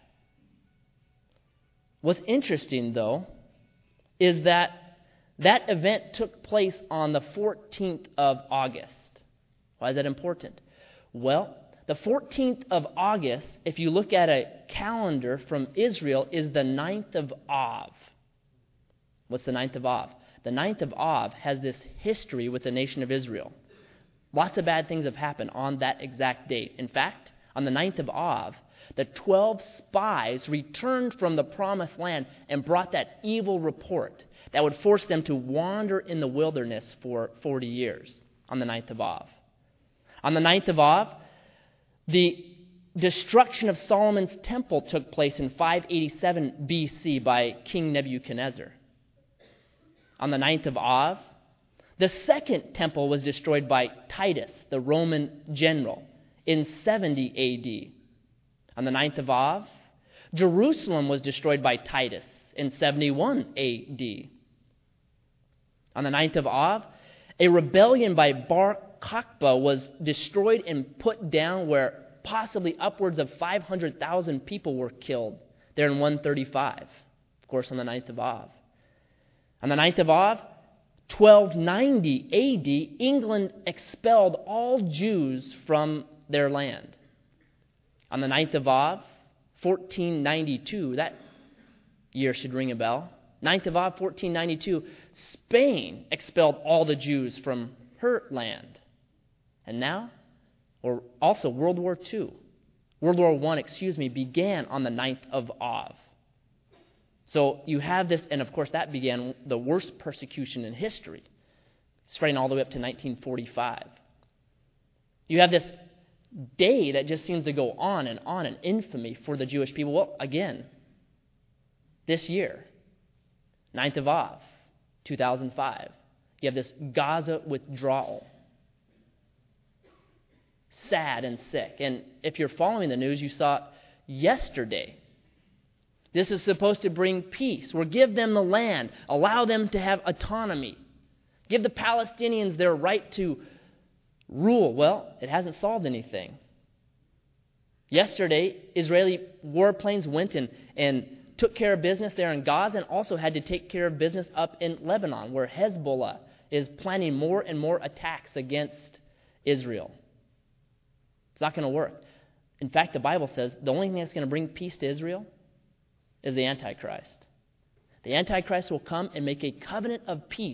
What's interesting, though, is that event took place on the 14th of August. Why is that important? Well, the 14th of August, if you look at a calendar from Israel, is the 9th of Av. What's the 9th of Av? The 9th of Av has this history with the nation of Israel. Lots of bad things have happened on that exact date. In fact, on the 9th of Av, the 12 spies returned from the promised land and brought that evil report that would force them to wander in the wilderness for 40 years on the 9th of Av. On the 9th of Av, the destruction of Solomon's temple took place in 587 BC by King Nebuchadnezzar. On the 9th of Av, the second temple was destroyed by Titus, the Roman general, in 70 A.D. On the 9th of Av, Jerusalem was destroyed by Titus in 71 A.D. On the 9th of Av, a rebellion by Bar Kokhba was destroyed and put down where possibly upwards of 500,000 people were killed there in 135, of course, on the 9th of Av. On the 9th of Av, 1290 A.D., England expelled all Jews from their land. On the 9th of Av, 1492, that year should ring a bell. 9th of Av, 1492, Spain expelled all the Jews from her land. And now, or also World War II, World War I, began on the 9th of Av. So you have this, and of course that began the worst persecution in history, spreading all the way up to 1945. You have this day that just seems to go on in infamy for the Jewish people. Well, again, this year, 9th of Av, 2005, you have this Gaza withdrawal. Sad and sick. And if you're following the news, you saw yesterday, this is supposed to bring peace, or give them the land, allow them to have autonomy, give the Palestinians their right to rule. Well, it hasn't solved anything. Yesterday, Israeli warplanes went and took care of business there in Gaza, and also had to take care of business up in Lebanon, where Hezbollah is planning more and more attacks against Israel. It's not going to work. In fact, the Bible says the only thing that's going to bring peace to Israel is the Antichrist. The Antichrist will come and make a covenant of peace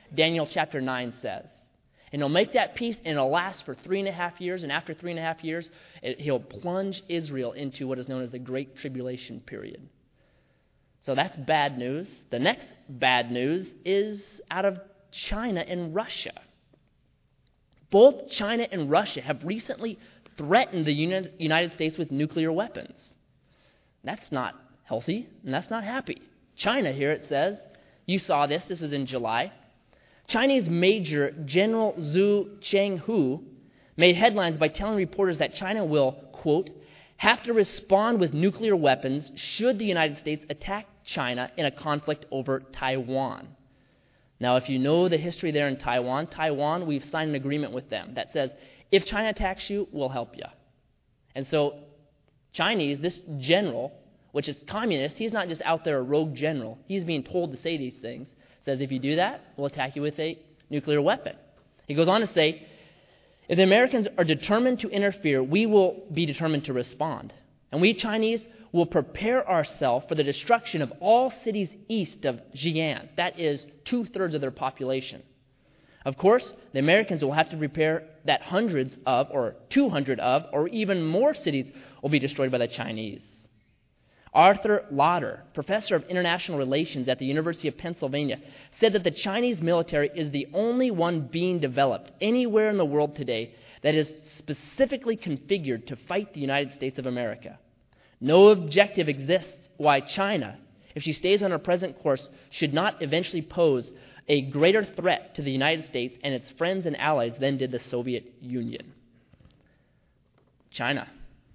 Daniel chapter 9 says. And he'll make that peace, and it'll last for 3.5 years, and after 3.5 years, he'll plunge Israel into what is known as the Great Tribulation period. So that's bad news. The next bad news is out of China and Russia. Both China and Russia have recently threatened the United States with nuclear weapons. That's not healthy, and that's not happy. China, here it says, you saw this is in July. Chinese Major General Zhu Chenghu made headlines by telling reporters that China will, quote, have to respond with nuclear weapons should the United States attack China in a conflict over Taiwan. Now, if you know the history there in Taiwan, we've signed an agreement with them that says, if China attacks you, we'll help you. And so Chinese, this general, which is communist, he's not just out there a rogue general. He's being told to say these things. Says, if you do that, we'll attack you with a nuclear weapon. He goes on to say, if the Americans are determined to interfere, we will be determined to respond. And we Chinese will prepare ourselves for the destruction of all cities east of Xi'an. That is 2/3 of their population. Of course, the Americans will have to prepare that hundreds of, or 200 of, or even more cities will be destroyed by the Chinese. Arthur Lauder, professor of international relations at the University of Pennsylvania, said that the Chinese military is the only one being developed anywhere in the world today that is specifically configured to fight the United States of America. No objective exists why China, if she stays on her present course, should not eventually pose a greater threat to the United States and its friends and allies than did the Soviet Union. China.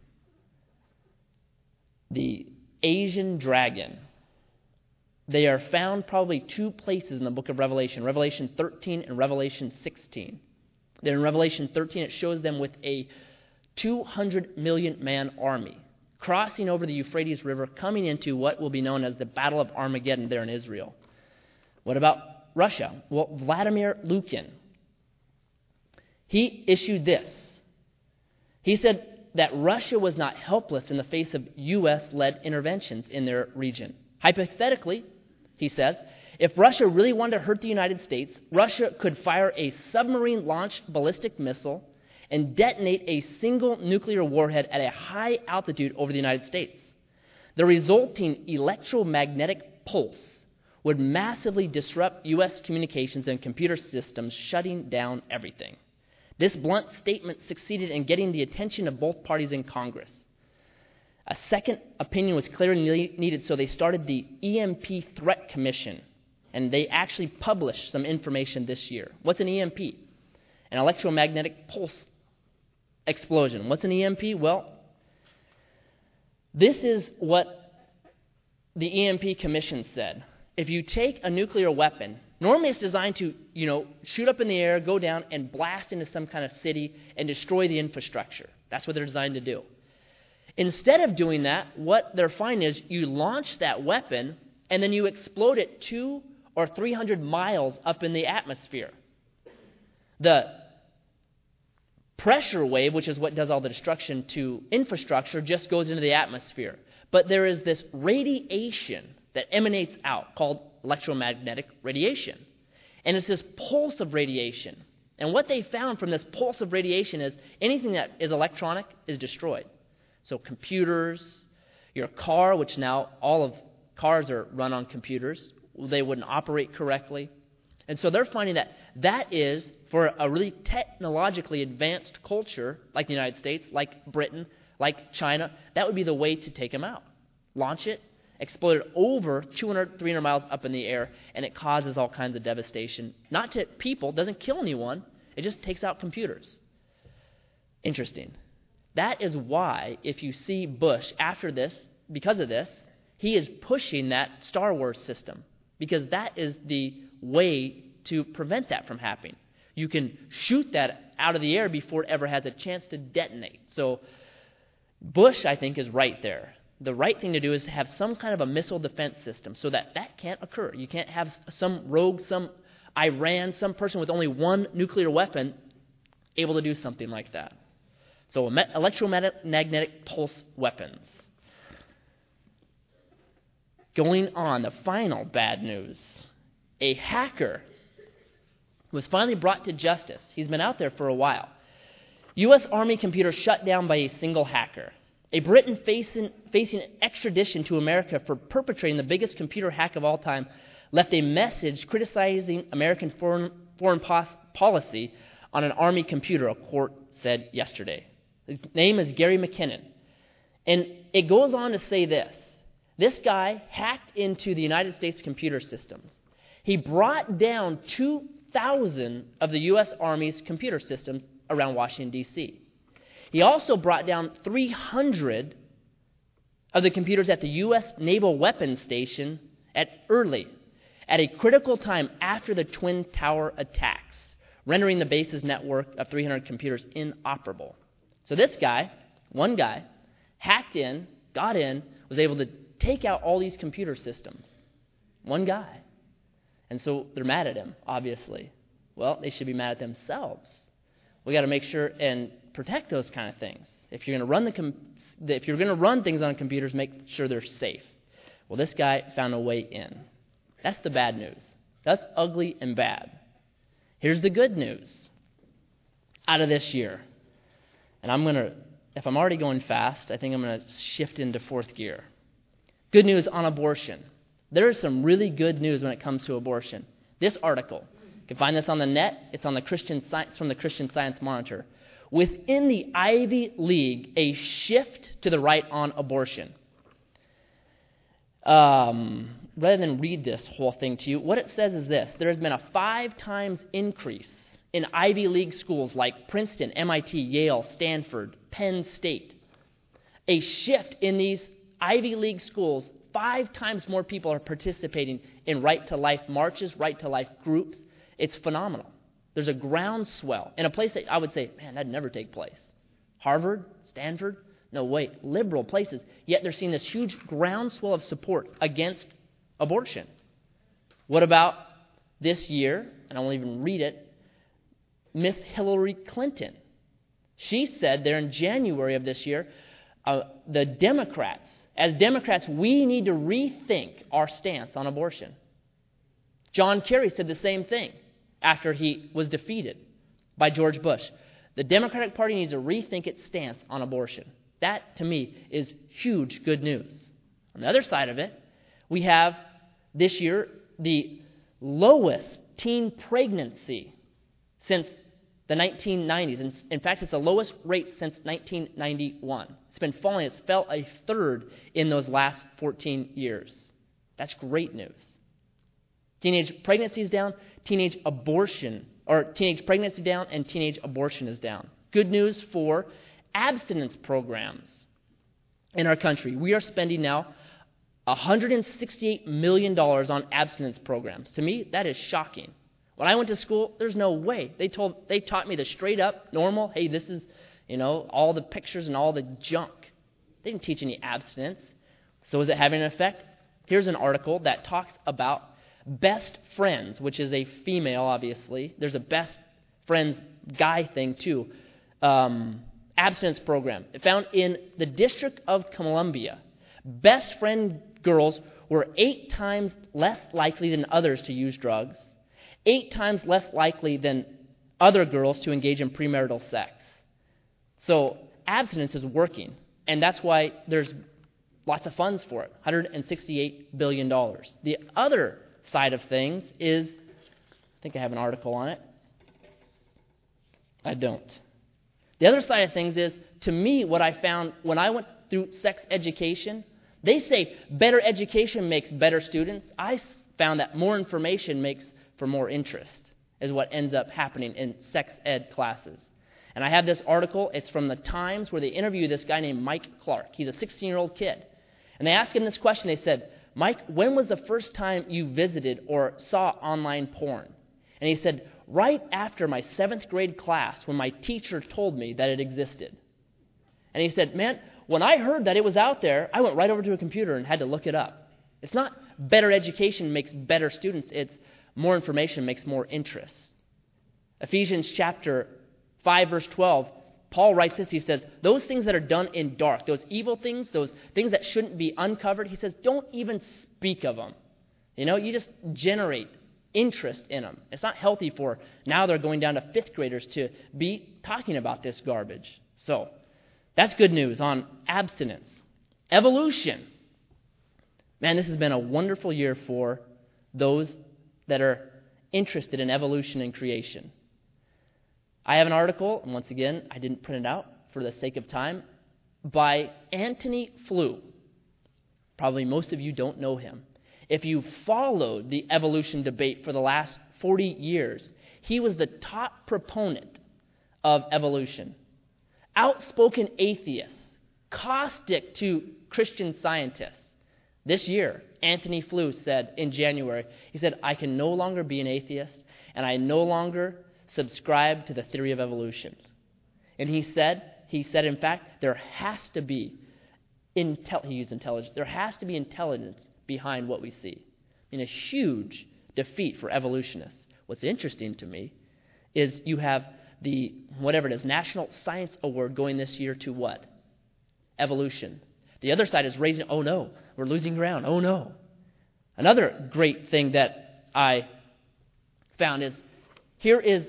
The Asian dragon. They are found probably 2 places in the book of Revelation, Revelation 13 and Revelation 16. Then in Revelation 13, it shows them with a 200 million man army crossing over the Euphrates River, coming into what will be known as the Battle of Armageddon there in Israel. What about Russia? Well, Vladimir Lukin, he issued this. He said that Russia was not helpless in the face of U.S.-led interventions in their region. Hypothetically, he says, if Russia really wanted to hurt the United States, Russia could fire a submarine-launched ballistic missile and detonate a single nuclear warhead at a high altitude over the United States. The resulting electromagnetic pulse would massively disrupt U.S. communications and computer systems, shutting down everything. This blunt statement succeeded in getting the attention of both parties in Congress. A second opinion was clearly needed, so they started the EMP Threat Commission, and they actually published some information this year. What's an EMP? An electromagnetic pulse explosion. What's an EMP? Well, this is what the EMP Commission said. If you take a nuclear weapon, normally it's designed to, shoot up in the air, go down, and blast into some kind of city and destroy the infrastructure. That's what they're designed to do. Instead of doing that, what they're finding is you launch that weapon and then you explode it 200 or 300 miles up in the atmosphere. The pressure wave, which is what does all the destruction to infrastructure, just goes into the atmosphere. But there is this radiation that emanates out called electromagnetic radiation. And it's this pulse of radiation. And what they found from this pulse of radiation is anything that is electronic is destroyed. So computers, your car, which now all of cars are run on computers, they wouldn't operate correctly. And so they're finding that that is, for a really technologically advanced culture like the United States, like Britain, like China, that would be the way to take them out. Launch it, explode it over 200, 300 miles up in the air, and it causes all kinds of devastation. Not to people, doesn't kill anyone, it just takes out computers. Interesting. That is why, if you see Bush after this, because of this, he is pushing that Star Wars system, because that is the way to prevent that from happening. You can shoot that out of the air before it ever has a chance to detonate. So Bush, I think, is right there. The right thing to do is to have some kind of a missile defense system so that that can't occur. You can't have some rogue, some Iran, some person with only one nuclear weapon able to do something like that. So electromagnetic pulse weapons. Going on, the final bad news. A hacker was finally brought to justice. He's been out there for a while. U.S. Army computer shut down by a single hacker. A Briton facing extradition to America for perpetrating the biggest computer hack of all time left a message criticizing American foreign policy on an Army computer, a court said yesterday. His name is Gary McKinnon. And it goes on to say this. This guy hacked into the United States computer systems. He brought down 2,000 of the U.S. Army's computer systems around Washington, D.C. He also brought down 300 of the computers at the U.S. Naval Weapons Station at Early at a critical time after the Twin Tower attacks, rendering the base's network of 300 computers inoperable. So this guy, one guy, hacked in, got in, was able to take out all these computer systems. One guy. And so they're mad at him, obviously. Well, they should be mad at themselves. We got to make sure and protect those kind of things. If you're going to run things on computers, make sure they're safe. Well, this guy found a way in. That's the bad news. That's ugly and bad. Here's the good news out of this year. And if I'm already going fast, I think I'm going to shift into fourth gear. Good news on abortion. There is some really good news when it comes to abortion. This article, you can find this on the net. It's on from the Christian Science Monitor. Within the Ivy League, a shift to the right on abortion. Rather than read this whole thing to you, what it says is this. There has been a 5 times increase in Ivy League schools like Princeton, MIT, Yale, Stanford, Penn State. A shift in these Ivy League schools, 5 times more people are participating in Right to Life marches, Right to Life groups. It's phenomenal. There's a groundswell in a place that I would say, man, that'd never take place. Harvard, Stanford, no way, liberal places. Yet they're seeing this huge groundswell of support against abortion. What about this year? And I won't even read it. Miss Hillary Clinton. She said there in January of this year, the Democrats, as Democrats, we need to rethink our stance on abortion. John Kerry said the same thing after he was defeated by George Bush. The Democratic Party needs to rethink its stance on abortion. That, to me, is huge good news. On the other side of it, we have this year the lowest teen pregnancy since the 1990s. And in fact, it's the lowest rate since 1991. It's been falling. It's fell a third in those last 14 years. That's great news. Teenage pregnancy is down, teenage pregnancy down, and teenage abortion is down. Good news for abstinence programs in our country. We are spending now $168 million on abstinence programs. To me, that is shocking. When I went to school, there's no way. They taught me the straight up, normal, hey, this is, all the pictures and all the junk. They didn't teach any abstinence. So is it having an effect? Here's an article that talks about Best Friends, which is a female, obviously. There's a Best Friends guy thing, too. Abstinence program. Found in the District of Columbia. Best Friend girls were 8 times less likely than others to use drugs, 8 times less likely than other girls to engage in premarital sex. So abstinence is working, and that's why there's lots of funds for it, $168 billion. The other side of things is, I think I have an article on it. I don't. The other side of things is, to me, what I found when I went through sex education, they say better education makes better students. I found that more information makes for more interest, is what ends up happening in sex ed classes. And I have this article. It's from the Times, where they interview this guy named Mike Clark. He's a 16-year-old kid. And they asked him this question. They said, Mike, when was the first time you visited or saw online porn? And he said, right after my 7th grade class, when my teacher told me that it existed. And he said, man, when I heard that it was out there, I went right over to a computer and had to look it up. It's not better education makes better students. It's more information makes more interest. Ephesians chapter 5, verse 12, Paul writes this. He says, those things that are done in dark, those evil things, those things that shouldn't be uncovered, he says, don't even speak of them. You just generate interest in them. It's not healthy for now they're going down to fifth graders to be talking about this garbage. So that's good news on abstinence. Evolution. Man, this has been a wonderful year for those that are interested in evolution and creation. I have an article, and once again, I didn't print it out for the sake of time, by Antony Flew. Probably most of you don't know him. If you followed the evolution debate for the last 40 years, he was the top proponent of evolution. Outspoken atheist, caustic to Christian scientists. This year, Antony Flew said in January, he said, I can no longer be an atheist, and I no longer subscribe to the theory of evolution. And he said, in fact, there has to be, he used intelligence, there has to be intelligence behind what we see. In a huge defeat for evolutionists. What's interesting to me is you have the, whatever it is, National Science Award going this year to what? Evolution. The other side is raising, oh no, we're losing ground, oh no. Another great thing that I found is, here is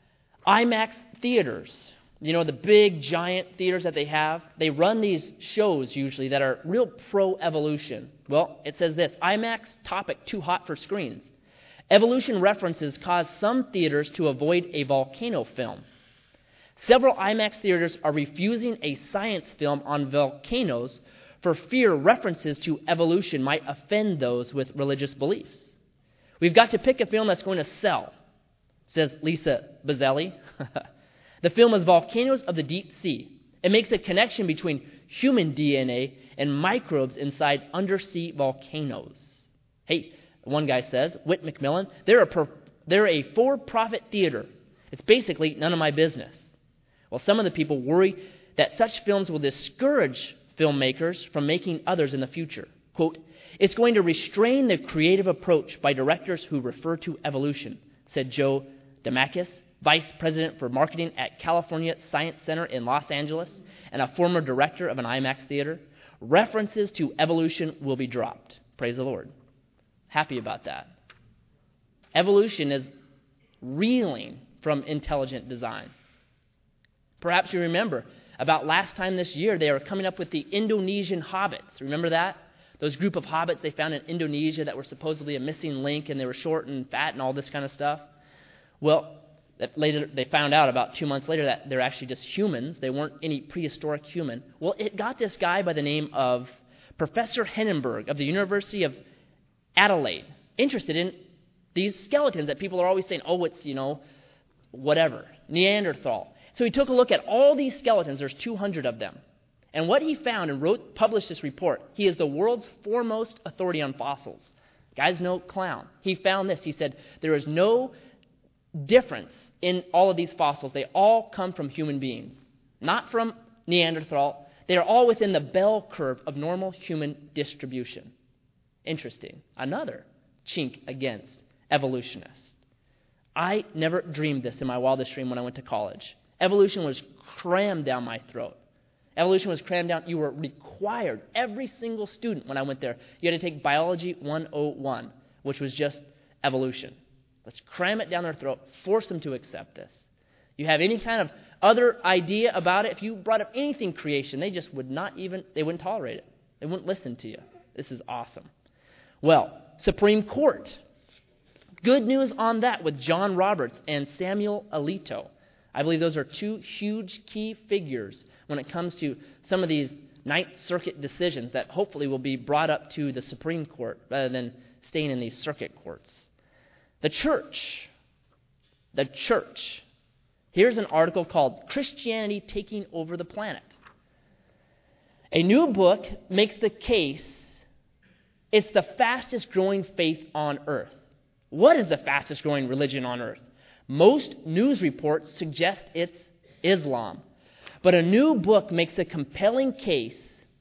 IMAX theaters. You know, the big, giant theaters that they have, they run these shows usually that are real pro-evolution. Well, it says this, IMAX topic too hot for screens. Evolution references cause some theaters to avoid a volcano film. Several IMAX theaters are refusing a science film on volcanoes for fear references to evolution might offend those with religious beliefs. We've got to pick a film that's going to sell, says Lisa Bazzelli. The film is Volcanoes of the Deep Sea. It makes a connection between human DNA and microbes inside undersea volcanoes. Hey, one guy says, Whit McMillan, they're a for-profit theater. It's basically none of my business. Well, some of the people worry that such films will discourage filmmakers from making others in the future. Quote, it's going to restrain the creative approach by directors who refer to evolution, said Joe Damakis, Vice President for Marketing at California Science Center in Los Angeles and a former director of an IMAX theater. References to evolution will be dropped. Praise the Lord. Happy about that. Evolution is reeling from intelligent design. Perhaps you remember about last time this year, they were coming up with the Indonesian hobbits. Remember that? Those group of hobbits they found in Indonesia that were supposedly a missing link, and they were short and fat and all this kind of stuff. Well, later they found out about 2 months later that they're actually just humans. They weren't any prehistoric human. Well, it got this guy by the name of Professor Henenberg of the University of Adelaide interested in these skeletons that people are always saying, oh, it's, whatever, Neanderthal. So he took a look at all these skeletons. There's 200 of them. And what he found and published this report, he is the world's foremost authority on fossils. Guy's no clown. He found this. He said, there is no difference in all of these fossils. They all come from human beings, not from Neanderthal. They are all within the bell curve of normal human distribution. Interesting. Another chink against evolutionists. I never dreamed this in my wildest dream when I went to college. Evolution was crammed down my throat. Evolution was crammed down. You were required, every single student when I went there, you had to take Biology 101, which was just evolution. Let's cram it down their throat, force them to accept this. You have any kind of other idea about it, if you brought up anything creation, they just would not even, they wouldn't tolerate it. They wouldn't listen to you. This is awesome. Well, Supreme Court. Good news on that with John Roberts and Samuel Alito. I believe those are two huge key figures when it comes to some of these Ninth Circuit decisions that hopefully will be brought up to the Supreme Court rather than staying in these circuit courts. The church. The church. Here's an article called Christianity Taking Over the Planet. A new book makes the case it's the fastest growing faith on earth. What is the fastest growing religion on earth? Most news reports suggest it's Islam. But a new book makes a compelling case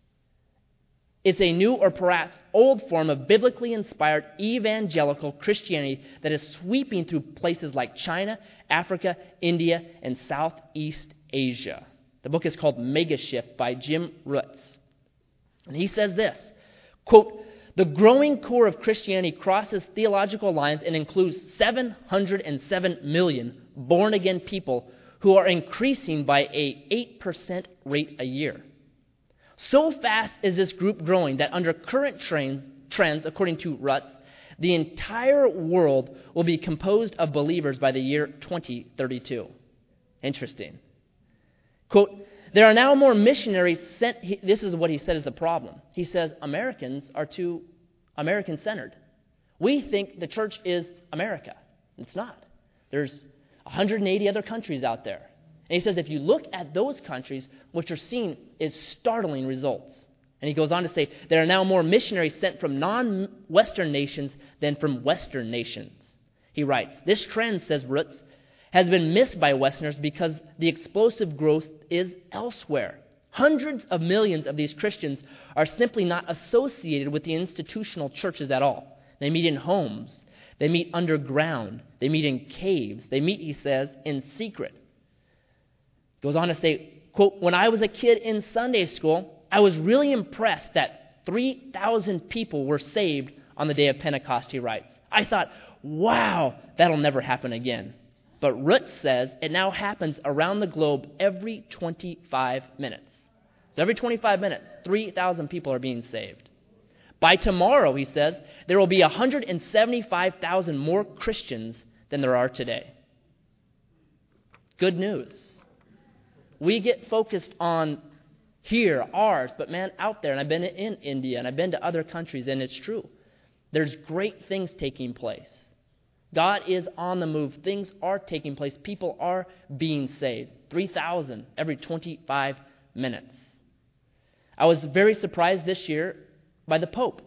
it's a new or perhaps old form of biblically inspired evangelical Christianity that is sweeping through places like China, Africa, India, and Southeast Asia. The book is called Mega Shift by Jim Rutz. And he says this, quote, The growing core of Christianity crosses theological lines and includes 707 million born-again people who are increasing by a 8% rate a year. So fast is this group growing that under current trends, according to Rutz, the entire world will be composed of believers by the year 2032. Interesting. Quote, there are now more missionaries sent. This is what he said is the problem. He says Americans are too American-centered. We think the church is America. It's not. There's 180 other countries out there. And he says if you look at those countries, what you're seeing is startling results. And he goes on to say, there are now more missionaries sent from non-Western nations than from Western nations. He writes, this trend, says Rutz, has been missed by Westerners because the explosive growth is elsewhere. Hundreds of millions of these Christians are simply not associated with the institutional churches at all. They meet in homes. They meet underground. They meet in caves. They meet, he says, in secret. Goes on to say, quote, when I was a kid in Sunday school, I was really impressed that 3,000 people were saved on the day of Pentecost, he writes. I thought, wow, that'll never happen again. But Rutz says it now happens around the globe every 25 minutes. So every 25 minutes, 3,000 people are being saved. By tomorrow, he says, there will be 175,000 more Christians than there are today. Good news. We get focused on here, ours, but man, out there, and I've been in India, and I've been to other countries, and it's true. There's great things taking place. God is on the move. Things are taking place. People are being saved. 3,000 every 25 minutes. I was very surprised this year by the Pope.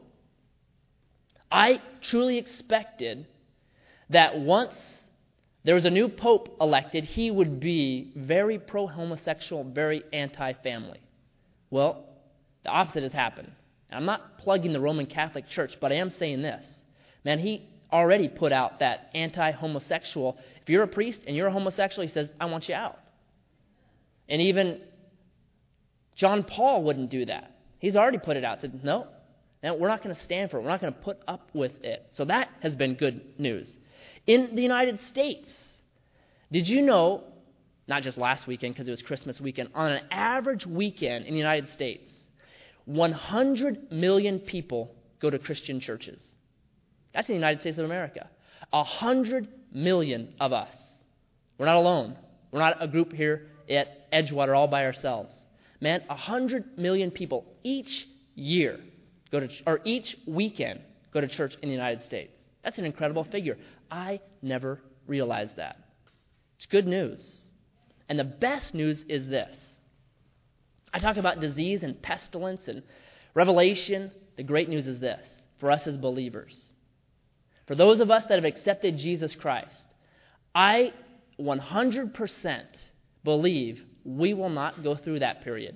I truly expected that once there was a new Pope elected, he would be very pro-homosexual, very anti-family. Well, the opposite has happened. And I'm not plugging the Roman Catholic Church, but I am saying this. Man, he already put out that anti-homosexual. If you're a priest and you're a homosexual, he says, I want you out. And even John Paul wouldn't do that. He's already put it out. Said, no, we're not going to stand for it. We're not going to put up with it. So that has been good news. In the United States, did you know, not just last weekend because it was Christmas weekend, on an average weekend in the United States, 100 million people go to Christian churches. That's in the United States of America. 100 million of us. We're not alone. We're not a group here at Edgewater all by ourselves. Man, 100 million people each year each weekend go to church in the United States. That's an incredible figure. I never realized that. It's good news. And the best news is this. I talk about disease and pestilence and revelation. The great news is this, for us as believers. For those of us that have accepted Jesus Christ, I 100% believe we will not go through that period.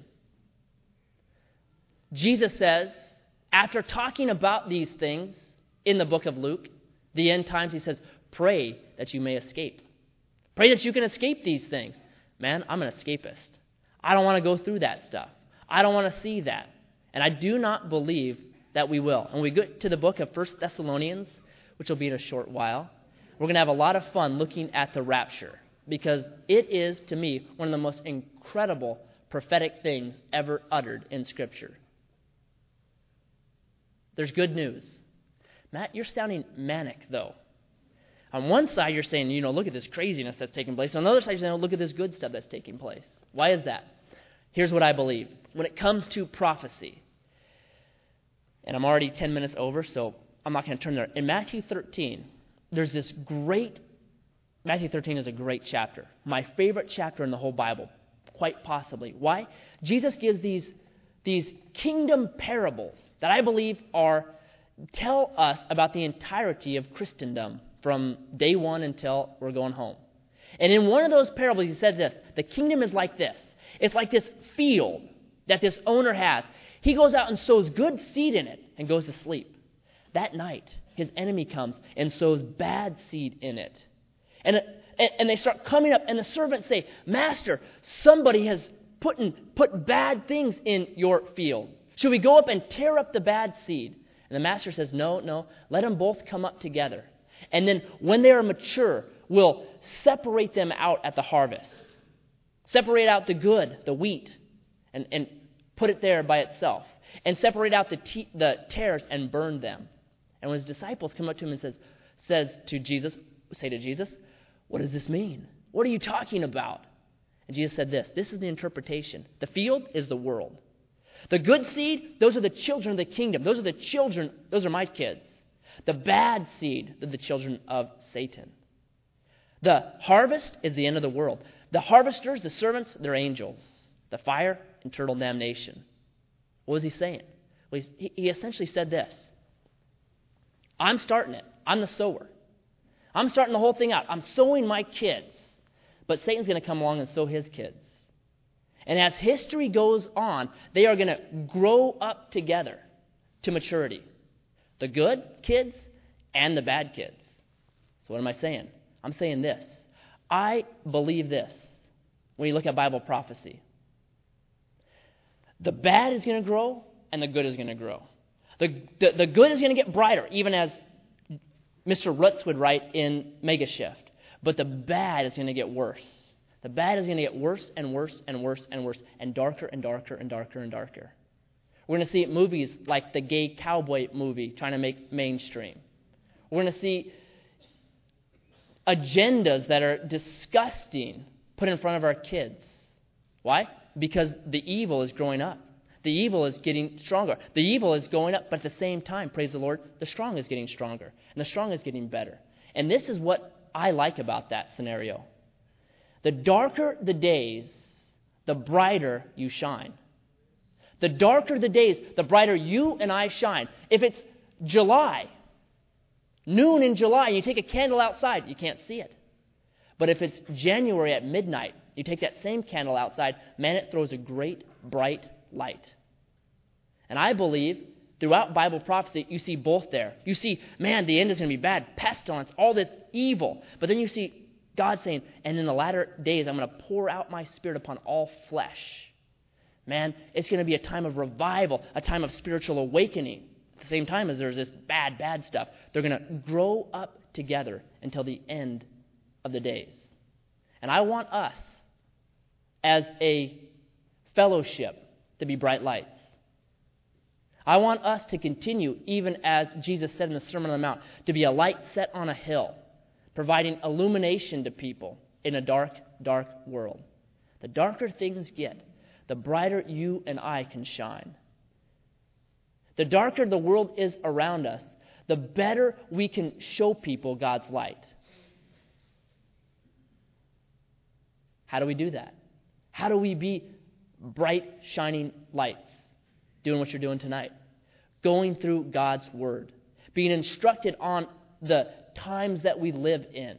Jesus says, after talking about these things in the book of Luke, the end times, he says, pray that you may escape. Pray that you can escape these things. Man, I'm an escapist. I don't want to go through that stuff. I don't want to see that. And I do not believe that we will. And we get to the book of 1 Thessalonians, which will be in a short while. We're going to have a lot of fun looking at the rapture because it is, to me, one of the most incredible prophetic things ever uttered in Scripture. There's good news. Matt, you're sounding manic, though. On one side, you're saying, look at this craziness that's taking place. On the other side, you're saying, look at this good stuff that's taking place. Why is that? Here's what I believe. When it comes to prophecy, and I'm already 10 minutes over, so I'm not going to turn there. In Matthew 13, there's this Matthew 13 is a great chapter. My favorite chapter in the whole Bible, quite possibly. Why? Jesus gives these kingdom parables that I believe tell us about the entirety of Christendom from day one until we're going home. And in one of those parables, he says this, the kingdom is like this. It's like this field that this owner has. He goes out and sows good seed in it and goes to sleep. That night, his enemy comes and sows bad seed in it. And they start coming up, and the servants say, Master, somebody has put bad things in your field. Should we go up and tear up the bad seed? And And the master says, no, let them both come up together. And then when they are mature, we'll separate them out at the harvest. Separate out the good, the wheat, and put it there by itself. And separate out the tares and burn them. And when his disciples come up to him and say to Jesus, what does this mean? What are you talking about? And Jesus said this is the interpretation. The field is the world. The good seed, those are the children of the kingdom. Those are my kids. The bad seed, they're the children of Satan. The harvest is the end of the world. The harvesters, the servants, they're angels. The fire, eternal damnation. What was he saying? Well, he essentially said this. I'm starting it. I'm the sower. I'm starting the whole thing out. I'm sowing my kids. But Satan's going to come along and sow his kids. And as history goes on, they are going to grow up together to maturity. The good kids and the bad kids. So what am I saying? I'm saying this. I believe this when you look at Bible prophecy. The bad is going to grow and the good is going to grow. The good is going to get brighter, even as Mr. Rutz would write in Mega Shift. But the bad is going to get worse. The bad is going to get worse and worse and worse and worse and darker and darker and darker and darker. We're going to see movies like the gay cowboy movie trying to make mainstream. We're going to see agendas that are disgusting put in front of our kids. Why? Because the evil is growing up. The evil is getting stronger. The evil is going up, but at the same time, praise the Lord, the strong is getting stronger. And the strong is getting better. And this is what I like about that scenario. The darker the days, the brighter you shine. The darker the days, the brighter you and I shine. If it's July, noon in July, and you take a candle outside, you can't see it. But if it's January at midnight, you take that same candle outside, man, it throws a great bright light. And I believe throughout Bible prophecy, you see both there. You see, man, the end is going to be bad, pestilence, all this evil. But then you see God saying, and in the latter days, I'm going to pour out my spirit upon all flesh. Man, it's going to be a time of revival, a time of spiritual awakening. At the same time as there's this bad stuff, they're going to grow up together until the end of the days. And I want us, as a fellowship, to be bright lights. I want us to continue, even as Jesus said in the Sermon on the Mount, to be a light set on a hill, providing illumination to people in a dark, dark world. The darker things get, the brighter you and I can shine. The darker the world is around us, the better we can show people God's light. How do we do that? How do we be bright, shining lights? Doing what you're doing tonight. Going through God's Word. Being instructed on the times that we live in.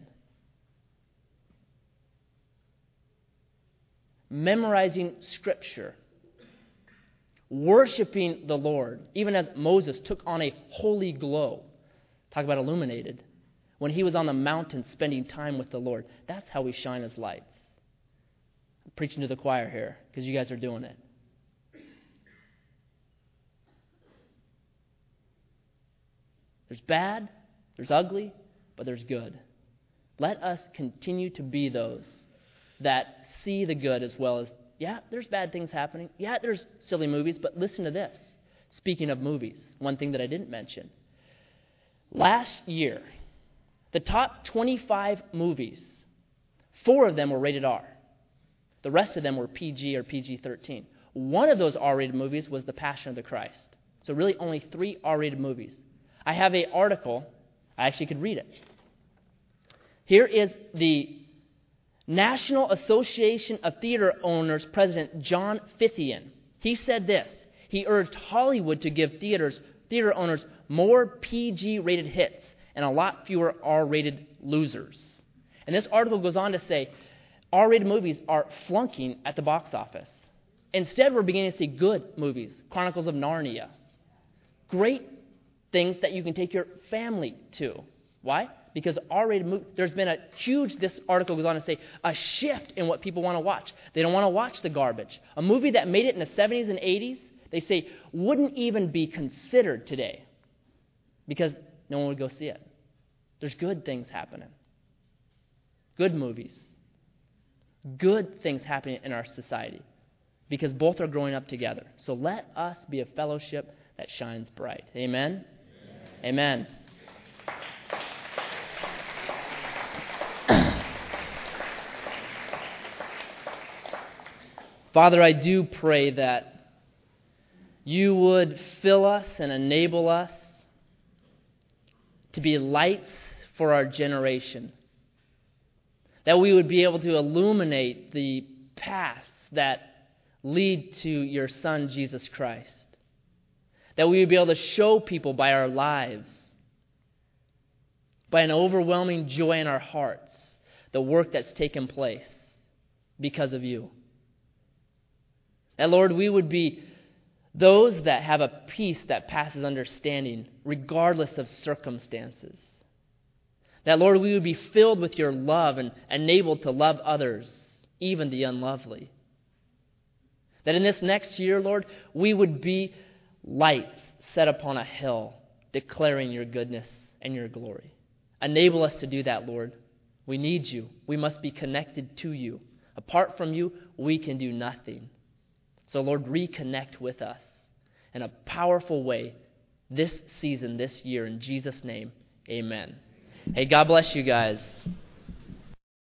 Memorizing Scripture. Worshiping the Lord. Even as Moses took on a holy glow. Talk about illuminated. When he was on the mountain spending time with the Lord. That's how we shine as lights. I'm preaching to the choir here because you guys are doing it. There's bad, there's ugly, but there's good. Let us continue to be those that see the good as well as, yeah, there's bad things happening. Yeah, there's silly movies, but listen to this. Speaking of movies, one thing that I didn't mention. Last year, the top 25 movies, 4 of them were rated R. The rest of them were PG or PG-13. One of those R-rated movies was The Passion of the Christ. So really only 3 R-rated movies. I have an article. I actually could read it. Here is the National Association of Theater Owners President John Fithian. He said this. He urged Hollywood to give theater owners more PG-rated hits and a lot fewer R-rated losers. And this article goes on to say, R-rated movies are flunking at the box office. Instead, we're beginning to see good movies. Chronicles of Narnia. Great things that you can take your family to. Why? Because R-rated movies, there's been a huge, this article goes on to say, a shift in what people want to watch. They don't want to watch the garbage. A movie that made it in the 70s and 80s, they say, wouldn't even be considered today. because no one would go see it. There's good things happening. Good movies. Good things happening in our society because both are growing up together. So let us be a fellowship that shines bright. Amen? Amen. Father, I do pray that you would fill us and enable us to be lights for our generation. That we would be able to illuminate the paths that lead to your Son, Jesus Christ. That we would be able to show people by our lives, by an overwhelming joy in our hearts, the work that's taken place because of you. That, Lord, we would be those that have a peace that passes understanding, regardless of circumstances. That, Lord, we would be filled with your love and enabled to love others, even the unlovely. That in this next year, Lord, we would be lights set upon a hill, declaring your goodness and your glory. Enable us to do that, Lord. We need you. We must be connected to you. Apart from you, we can do nothing. So, Lord, reconnect with us in a powerful way this season, this year. In Jesus' name, amen. Hey, God bless you guys.